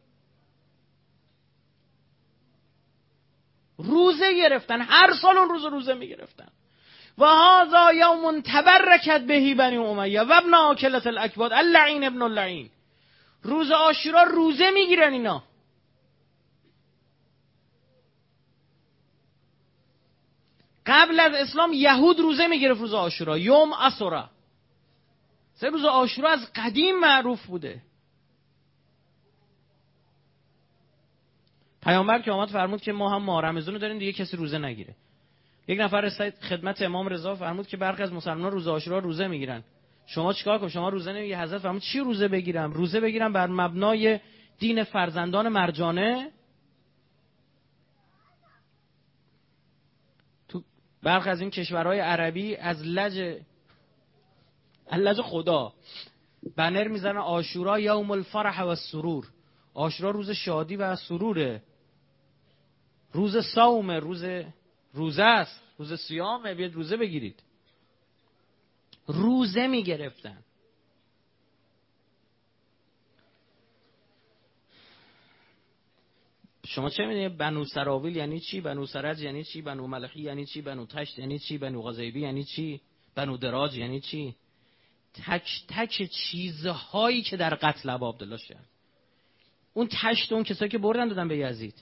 هر سال اون روزه میگرفتن. و هذا یوم تبرکت بهی بنی امیه و ابن آکلة الاکباد اللعین ابن اللعین. روز عاشورا روزه میگیرن اینا. قبل از اسلام یهود روزه میگرفت روز عاشورا، یوم عاشورا. روز عاشورا از قدیم معروف بوده. پیامبر که آمد فرمود که ما هم ماه رمضان رو داریم دیگه کسی روزه نگیره. یک نفر رسید خدمت امام رضا فرمود که برخی از مسلمانان روز عاشورا روزه میگیرن، شما چیکار کنم؟ شما روزه نمیگیری؟ حضرت فرمود چی روزه بگیرم؟ روزه بگیرم بر مبنای دین فرزندان مرجانه؟ تو برخی از این کشورهای عربی از لج خدا بنر میزنن عاشورا یوم الفرح و السرور. عاشورا روز شادی و سروره، روز صوم، روزه است، روز صیامه، بیاید روزه بگیرید. روزه میگرفتن. شما چه میدونید بنو سراویل یعنی چی؟ بنو سرج یعنی چی؟ بنو ملخی یعنی چی؟ بنو تشت یعنی چی؟ بنو غزیبی یعنی چی؟ بنو دراج یعنی چی؟ تک تک چیزهایی که در قتل ابا عبدالله شد. اون تشت اون کسایی که بردن دادن به یزید،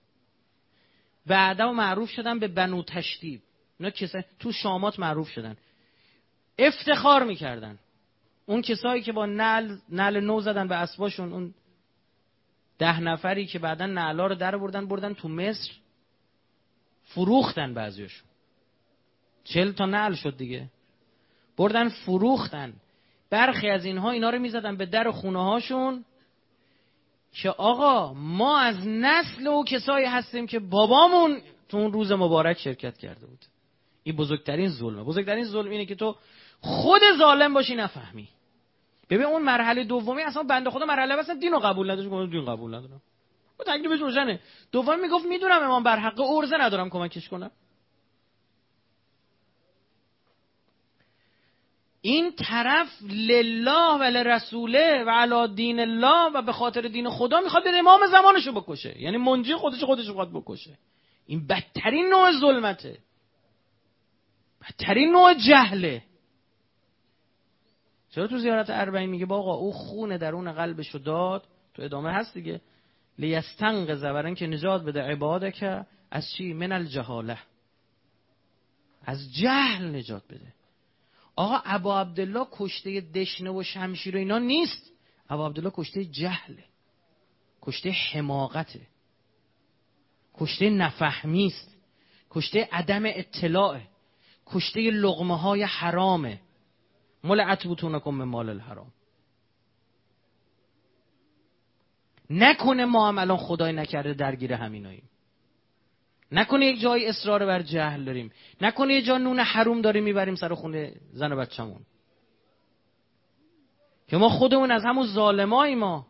بعدا معروف شدن به بنو تشتیب. اونا کسایی تو شامات معروف شدن، افتخار میکردن. اون کسایی که با نعل نو زدن به اسباشون، اون 10 نفری که بعدا نعلا رو در بردن تو مصر فروختن، بعضیاشون 40 تا نعل شد دیگه، بردن فروختن. برخی از اینا رو میزدن به در خونه هاشون که آقا ما از نسل و کسایی هستیم که بابامون تو اون روز مبارک شرکت کرده بود. این بزرگترین ظلمه. بزرگترین ظلم اینه که تو خود ظالم باشی نفهمی. ببین اون مرحله دومی اصلا بنده خدا مرحله اصلا دینو قبول نداشت، گفت دین قبول ندارم. اون تکلیفش روشنه. دوم میگفت میدونم امام بر حق، ارزه ندارم کمکش کنم. این طرف لله و لرسوله و علی دین الله و به خاطر دین خدا میخواد به امام زمانشو بکشه، یعنی منجی خودشو میخواد بکشه. این بدترین نوع ظلمته، بدترین نوع جهله. چرا تو زیارت اربعین میگه با آقا او خون درون قلبشو داد، تو ادامه هست دیگه، لیستنقذ، برن که نجات بده عبادک از چی؟ من الجهاله، از جهل نجات بده. آقا ابا عبدالله کشته دشنه و شمشیر و اینا نیست، ابا عبدالله کشته جهله، کشته حماقته، کشته نفهمیست، کشته عدم اطلاعه، کشته لقمه های حرامه. ملعت بطونکم من مال الحرام. نکنه ما هم الان خدای نکرده درگیر همیناییم، نکنه یک جای اصرار بر جهل داریم، نکنه یک جا نون حروم داریم میبریم سر خونه زن و بچه‌مون، که ما خودمون از همون ظالمایی. ما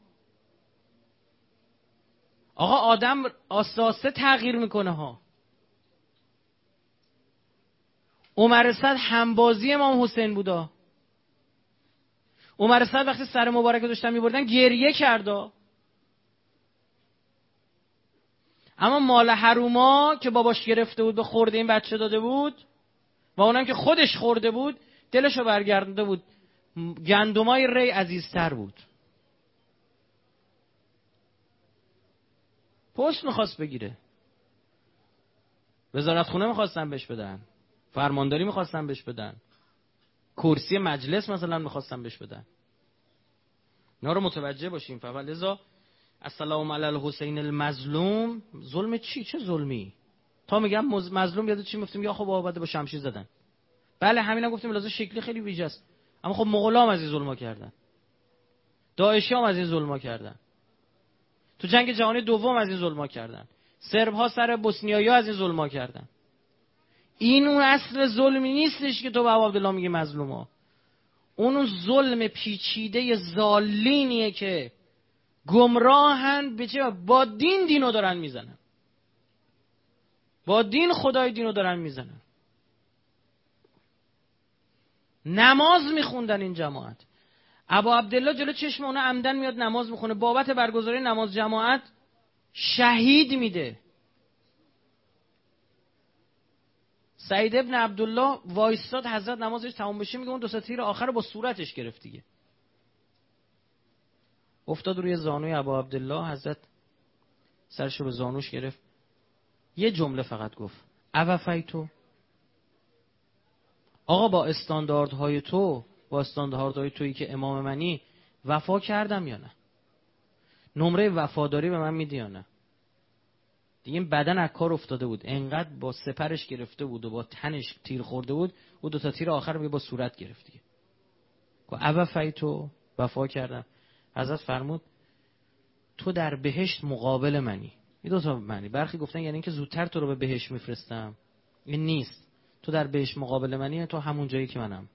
آقا آدم آساسه تغییر میکنه ها. عمر صد همبازی امام حسین بودا. عمر صد وقتی سر مبارک داشتن میبردن گریه کردا. اما مال حروما که باباش گرفته بود به خورده این بچه داده بود و اونم که خودش خورده بود دلشو برگردنده بود. گندمای ری عزیزتر بود. پست میخواست بگیره، وزارت خونه میخواستن بهش بدن، فرمانداری میخواستن بهش بدن، کرسی مجلس مثلا میخواستن بهش بدن. اینا رو متوجه باشیم. فولذا السلام علی الحسین المظلوم. ظلم چی؟ چه ظلمی؟ تا میگم مظلوم یاد چی میفتیم؟ یا خب بابا با شمشیر زدن. بله همینم گفتیم، لازم شکلی خیلی ویژه است، اما خب مغولام از این ظلما کردن، داعشی هم از این ظلما کردن، تو جنگ جهانی دوم از این ظلما کردن، سرب ها سر بوسنیایی ها از این ظلما کردن. این اون اصل ظلمی نیستش که تو به ابو عبدالله میگی مظلوما. اون ظلم پیچیده ضالینیه که گمراهن به چه؟ با دینو دارن میزنن، با دین خدای دینو دارن میزنن. نماز میخوندن این جماعت. ابا عبدالله جلو چشم اونا عمدن میاد نماز میخونه، بابت برگزاری نماز جماعت شهید میده. سعید ابن عبدالله وایستاد حضرت نمازش تمام بشه، میگه اون 2 تیر آخر رو با صورتش گرفت دیگه. افتاد روی زانوی ابا عبدالله، حضرت سرشو به زانوش گرفت، یه جمله فقط گفت: اوفیتو؟ آقا با استانداردهای تو، با استانداردهای تویی که امام منی، وفا کردم یا نه؟ نمره وفاداری به من میدی یا نه؟ دیگه این بدن از کار افتاده بود، انقدر با سپرش گرفته بود و با تنش تیر خورده بود، او 2 تیر آخر میگه با صورت گرفت دیگه. که اوفیتو، وفا کردم. حضرت فرمود تو در بهشت مقابل منی. این 2 تا معنی. برخی گفتن یعنی اینکه زودتر تو رو به بهشت میفرستم. این نیست. تو در بهشت مقابل منی، تو همون جایی که منم.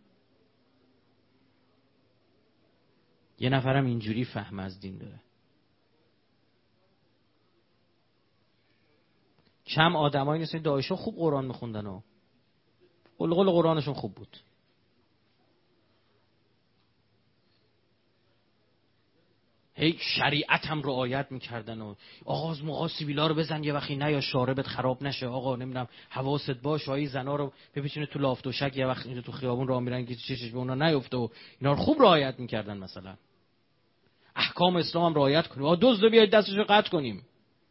یه نفرم اینجوری فهم از دین داره. کم آدمایی نیستن دایشا خوب قرآن میخوندن و قلقل قرآنشون خوب بود. هی شریعت هم رعایت میکردن و آغاز موقع سیبیلا رو بزن یه وقتی نه یا شاربت خراب نشه، آقا نمیدونم حواست باش، این زنا رو بپیچونه تو لافت و شک، یه وقت اینجا تو خیابون راه میرن که چشش به اونا نیفته و اینا رو خوب رعایت میکردن. مثلا احکام اسلام هم رعایت کنیم، آ دزد بیاید دستشو قطع کنیم.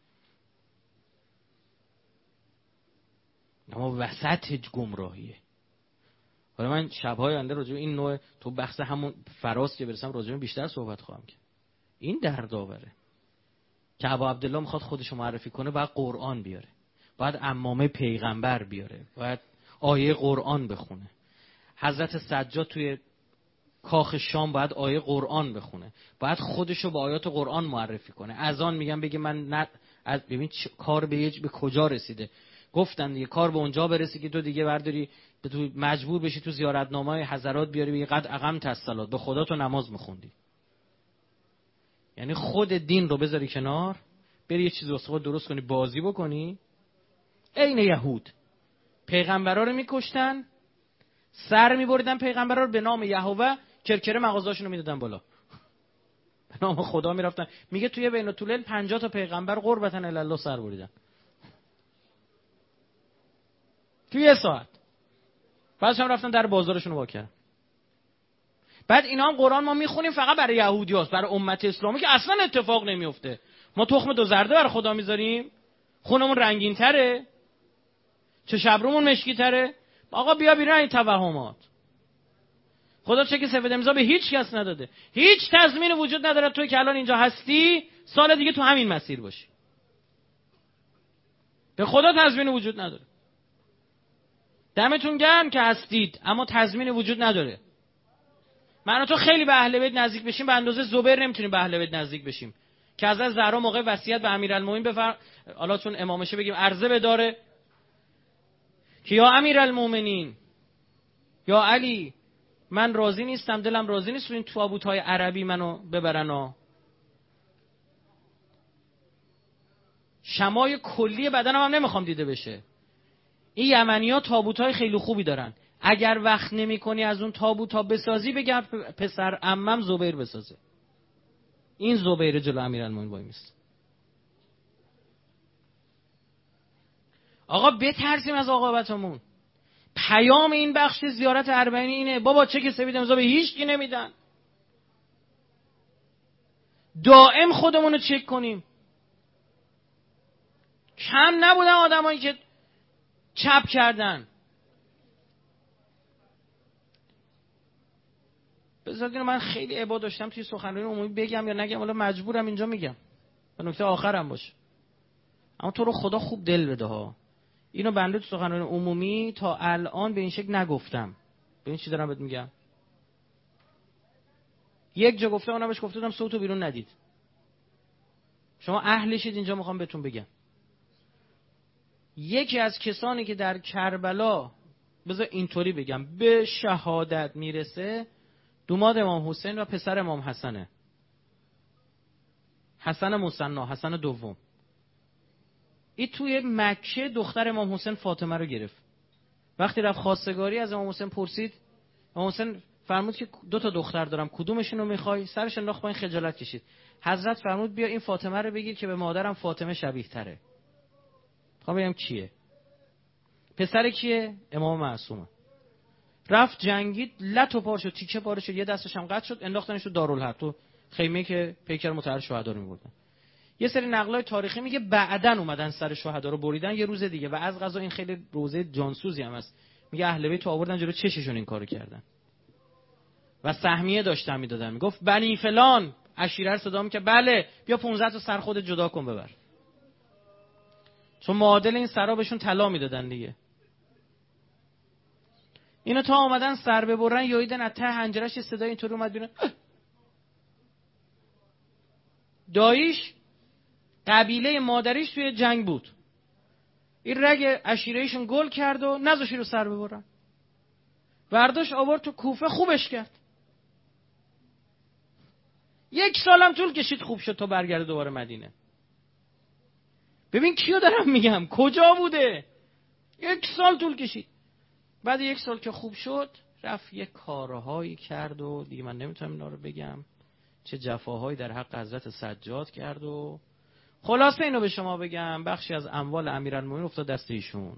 اما وسط گمراهیه. حالا من شب‌های آینده راجع به این نوع تو بحث همون فراز که برسم راجع به بیشتر صحبت خواهم کرد. این دردآوره که ابا عبدالله میخواد خودشو معرفی کنه، باید قرآن بیاره، باید عمامه پیغمبر بیاره، باید آیه قرآن بخونه. حضرت سجاد توی کاخ شام باید آیه قرآن بخونه، باید خودشو با آیات قرآن معرفی کنه. اذان میگم بگه من نه ببین کار به کجا رسیده. گفتن دیگه کار به اونجا برسی که تو دیگه برداری تو مجبور بشی تو زیارتنامه حضرات بیاری بگی قد اقمت الصلاه، به خدا تو نماز میخوندی. یعنی خود دین رو بذاری کنار، بری یه چیز واسه درست کنی، بازی بکنی. عین یهود پیغمبرا رو میکشتن، سر میبردن پیغمبرا رو به نام یهوه، کرکره مغازه‌اشون رو میدادن بالا، به نام خدا میرفتن. میگه توی بین الطولین 50 تا پیغمبر قربتن الی الله سر بریدن توی یه ساعت. بعدش هم رفتن در بازارشون رو وا کردن. بعد اینا هم قرآن ما میخونیم فقط برای یهودیاست، برای امت اسلامی که اصلا اتفاق نمیفته. ما تخم 2 زرده برای خدا میذاریم، خونمون رنگین تره، چه شبرومون مشکی تره. آقا بیا بیرون این توهمات. خدا چه که سفید امضا به هیچ کس نداده، هیچ تضمین وجود نداره توی که الان اینجا هستی سال دیگه تو همین مسیر باشی. به خدا تضمین وجود نداره. دمتون گرم که هستید، اما تضمین وجود نداره. من و تو خیلی به اهل بیت نزدیک بشیم، به اندازه زبیر نمیتونیم به اهل بیت نزدیک بشیم که حضرت زهرا موقع وصیت به امیرالمومنین حالا چون امامشه بگیم عرضه بداره که یا امیرالمومنین، یا علی، من راضی نیستم، دلم راضی نیست این تابوت‌های عربی منو ببرن. شمای کلی بدنم هم نمیخوام دیده بشه. این یمنی‌ها تابوت‌های خیلی خوبی دارن، اگر وقت نمی‌کنی از اون تابوت‌ها بسازی بگم پسر عمم زبیر بسازه. این زبیر جلو امیرالمومنین وای میست. آقا بترسیم از عاقبتمون. پیام این بخش زیارت اربعین اینه، بابا چه که سفید امضا به هیچ کی نمیدن. دائم خودمون رو چک کنیم. کم نبودن آدمایی که چپ کردن. بذارید من خیلی عبا داشتم توی سخنرانی عمومی بگم یا نگم، حالا مجبورم اینجا میگم و نکته آخرم باشه. اما تو رو خدا خوب دل بده ها. اینو بنده تو سخنرانی عمومی تا الان به این شکل نگفتم. به این چی دارم بهت میگم؟ یک جا گفتم، اونم بهش گفتم صوتو بیرون ندید. شما اهلشید، اینجا میخوام بهتون بگم. یکی از کسانی که در کربلا بذار اینطوری بگم به شهادت میرسه دوماد امام حسین و پسر امام حسنه، حسن مثنا، حسن دوم. این توی مکه دختر امام حسین فاطمه رو گرفت. وقتی رفت خواستگاری از امام حسین پرسید، امام حسین فرمود که 2 تا دختر دارم، کدومشون رو میخوای؟ سرش انداخت پایین، خجالت کشید. حضرت فرمود بیا این فاطمه رو بگیر که به مادرم فاطمه شبیه تره. خب بگم کیه؟ پسر کیه؟ امام معصومه. رفت جنگید، لط و پار شد، تیکه پاره شد، یه دستش هم قطع شد، انداختنش تو دارالحرب، تو خیمه که پیکر متحر شهدا رو می‌بردن. یه سری نقلای تاریخی میگه بعدن اومدن سر شهدا رو بریدن یه روز دیگه، و از قضا این خیلی روزه جانسوزی هم است. میگه اهل بیت آوردن جلو چششون این کارو کردن و سهمیه داشتن میدادن. میگفت بنی فلان، عشیره رو صدا میکرد، بله بیا 15 تا سر خودت جدا کن ببر، چون معادل این سرا بهشون طلا میدادن دیگه. اینا تا اومدن سر ببرن، یویدن از ته حنجرش صدای اینطوری اومد بیرون. داییش قبیله مادریش توی جنگ بود، این رگ عشیرهشون گل کرد و نذاشی رو سر ببرن، برداشت آورد تو کوفه، خوبش کرد. 1 سالم طول کشید خوب شد تا برگرده دوباره مدینه. ببین کیو دارم میگم، کجا بوده؟ 1 سال طول کشید. بعد 1 سال که خوب شد، رفت یه کارهایی کرد و دیگه من نمیتونم اینا رو بگم، چه جفاهایی در حق حضرت سجاد کرد و خلاصه اینو به شما بگم، بخشی از اموال امیرالمومنین افتاد دست ایشون.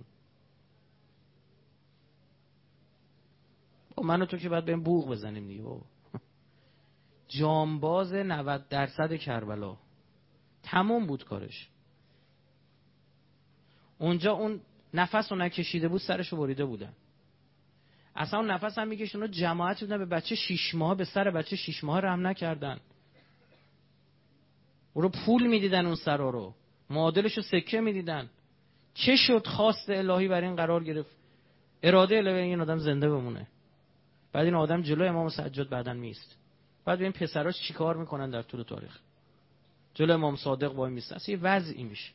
من و تو که باید بهم بوق بزنیم دیگه. جانباز 90% کربلا تمام بود کارش. اونجا اون نفس رو نکشیده بود، سرشو بریده بودن. اصلا اون نفس هم میکشون و جماعت بودن به بچه 6 ماه، به سر بچه 6 ماه رحم نکردن. او رو پول میدیدن، اون سرا رو معادلش رو سکه میدیدن. چه شد خواست الهی بر این قرار گرفت، اراده الهی این آدم زنده بمونه. بعد این آدم جلوی امام سجاد بعدن میست. بعد ببین پسراش چیکار میکنن در طول تاریخ، جلوی امام صادق وای میستن. اصلا یه وضعی میشه.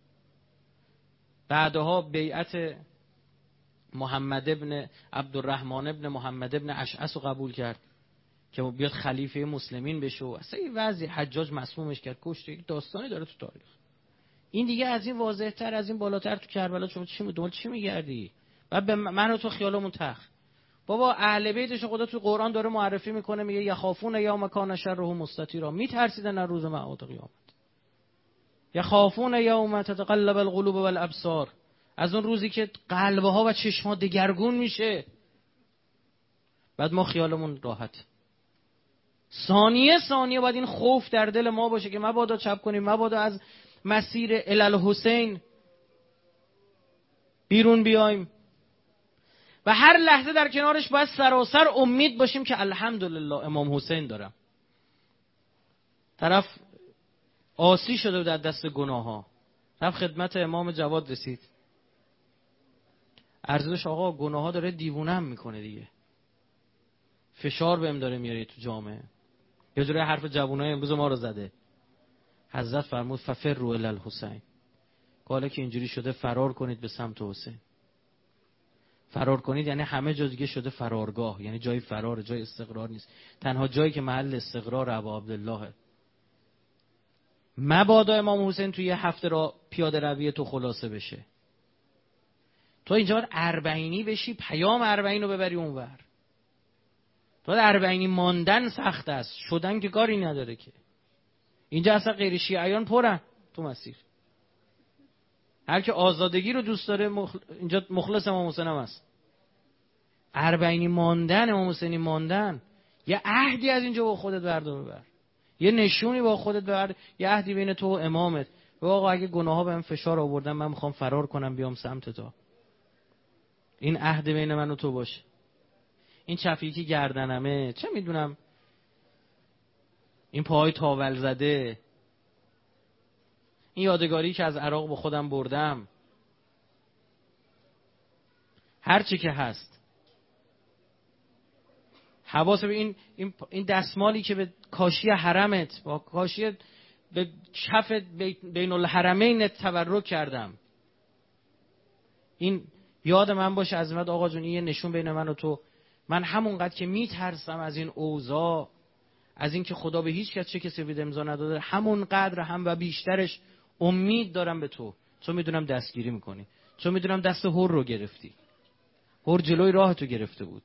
بعدها بیعت محمد ابن عبدالرحمن ابن محمد ابن اشعث رو قبول کرد که بیاد خلیفه مسلمین بشه. اصلا یه وضعی، حجاج مسمومش کرد، کشت. یک داستانی داره تو تاریخ. این دیگه از این واضح تر، از این بالاتر تو کربلا شما چی میگردی؟ بعد به من و تو خیالمون تخ. بابا اهل بیتش خدا تو قرآن داره معرفی میکنه، میگه یخافون یوم کان شره مستطیرا، میترسیدن از روز معاد قیامت. یخافون یوم تتقلب القلوب والابصار، از اون روزی که قلبها و چشمها دگرگون میشه. بعد ما خیالمون راحت. ثانیه باید این خوف در دل ما باشه که مبادا چپ کنیم، مبادا از مسیر الالحسین بیرون بیایم، و هر لحظه در کنارش باید سراسر امید باشیم که الحمدلله امام حسین دارم. طرف عاصی شده در دست گناه ها، رفت خدمت امام جواد رسید، عرضش آقا گناه ها داره دیوونم میکنه دیگه، فشار بهم داره میاره تو جامعه، یه جوری حرف جوانای امروز ما رو زده. حضرت فرمود ففروا الی الحسین، حالا که اینجوری شده فرار کنید به سمت حسین. فرار کنید یعنی همه جا دیگه شده فرارگاه، یعنی جای فرار، جای استقرار نیست. تنها جایی که محل استقرار ابا عبدالله. مبادا امام حسین توی یه هفته را پیاده روی تو خلاصه بشه. تو اینجا باید اربعینی بشی، پیام اربعین رو ببری اونور. تو اربعینی ماندن سخت است، شدن که کاری نداره که. اینجا اصلا غیر شیعیان پرن تو مسیر. هر که آزادگی رو دوست داره اینجا مخلص امام حسین هم هست. اربعینی ماندن، امام حسینی ماندن، یه عهدی از اینجا با خودت بردار ببر، یه نشونی با خودت ببر، یه عهدی بین تو و امامت. و آقا اگه گناه‌ها بهم فشار آوردن، من میخوام فرار کنم بیام سمت تو، این عهد بین من و تو باشه. این چفیکی گردنمه، چه میدونم این پاهای تاول زده، این یادگاری که از عراق با خودم بردم، هر چی که هست، حواس به این دستمالی که به کاشی حرمت، با کاشی به کف بین الحرمین تبرک کردم، این یاد من باشه عظمت آقا جون. این یه نشون بین من و تو من همونقدر که میترسم از این اوضاع، از این که خدا به هیچ کس چک سفید امضا نداده، همونقدر هم و بیشترش امید دارم به تو. چون میدونم دستگیری میکنی، چون میدونم دست هور رو گرفتی. هور جلوی راه تو گرفته بود،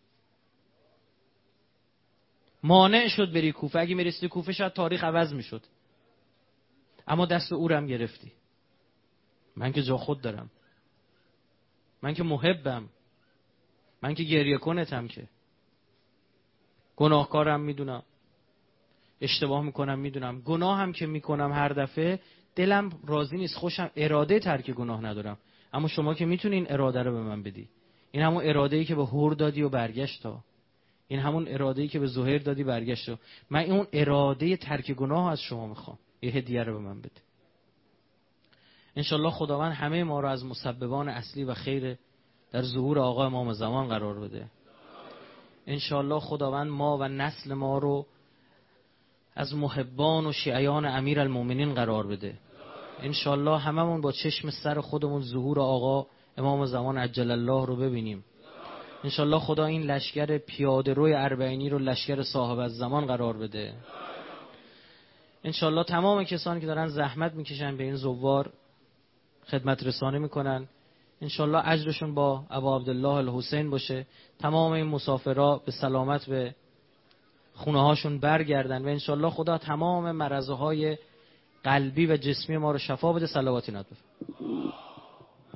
مانع شد بری کوفه. اگه میرسی کوفه شاید تاریخ عوض میشد، اما دست او رو هم گرفتی. من که جا خود دارم، من که محبم، من که گریه کنتم، که گناهکارم میدونم، اشتباه میکنم میدونم، گناه هم که میکنم هر دفعه دلم راضی نیست، خوشم، اراده ترک گناه ندارم. اما شما که میتونی این اراده رو به من بدی. این همون اراده‌ای که به هور دادی و برگشت تا. این همون اراده‌ای که به زهیر دادی برگشت تا. من اون اراده ترک گناه از شما میخوام. یه هدیه رو به من بده. انشالله خداوند همه ما رو از مسببان اصلی و خیر در ظهور آقا امام زمان قرار بده. انشالله خداوند ما و نسل ما رو از محبان و شیعیان امیر المؤمنین قرار بده. انشالله هممون با چشم سر خودمون ظهور آقا امام زمان عجل الله رو ببینیم. انشالله خدا این لشکر پیاده روی اربعینی رو لشکر صاحب الزمان قرار بده. انشالله تمام کسانی که دارن زحمت میکشن به این زوار خدمت رسانه میکنن، انشالله اجرشون با ابا عبدالله الحسین باشه. تمام این مسافرها به سلامت به خونه هاشون برگردن و انشالله خدا تمام مرضهای قلبی و جسمی ما رو شفا بده. صلواتی نداره.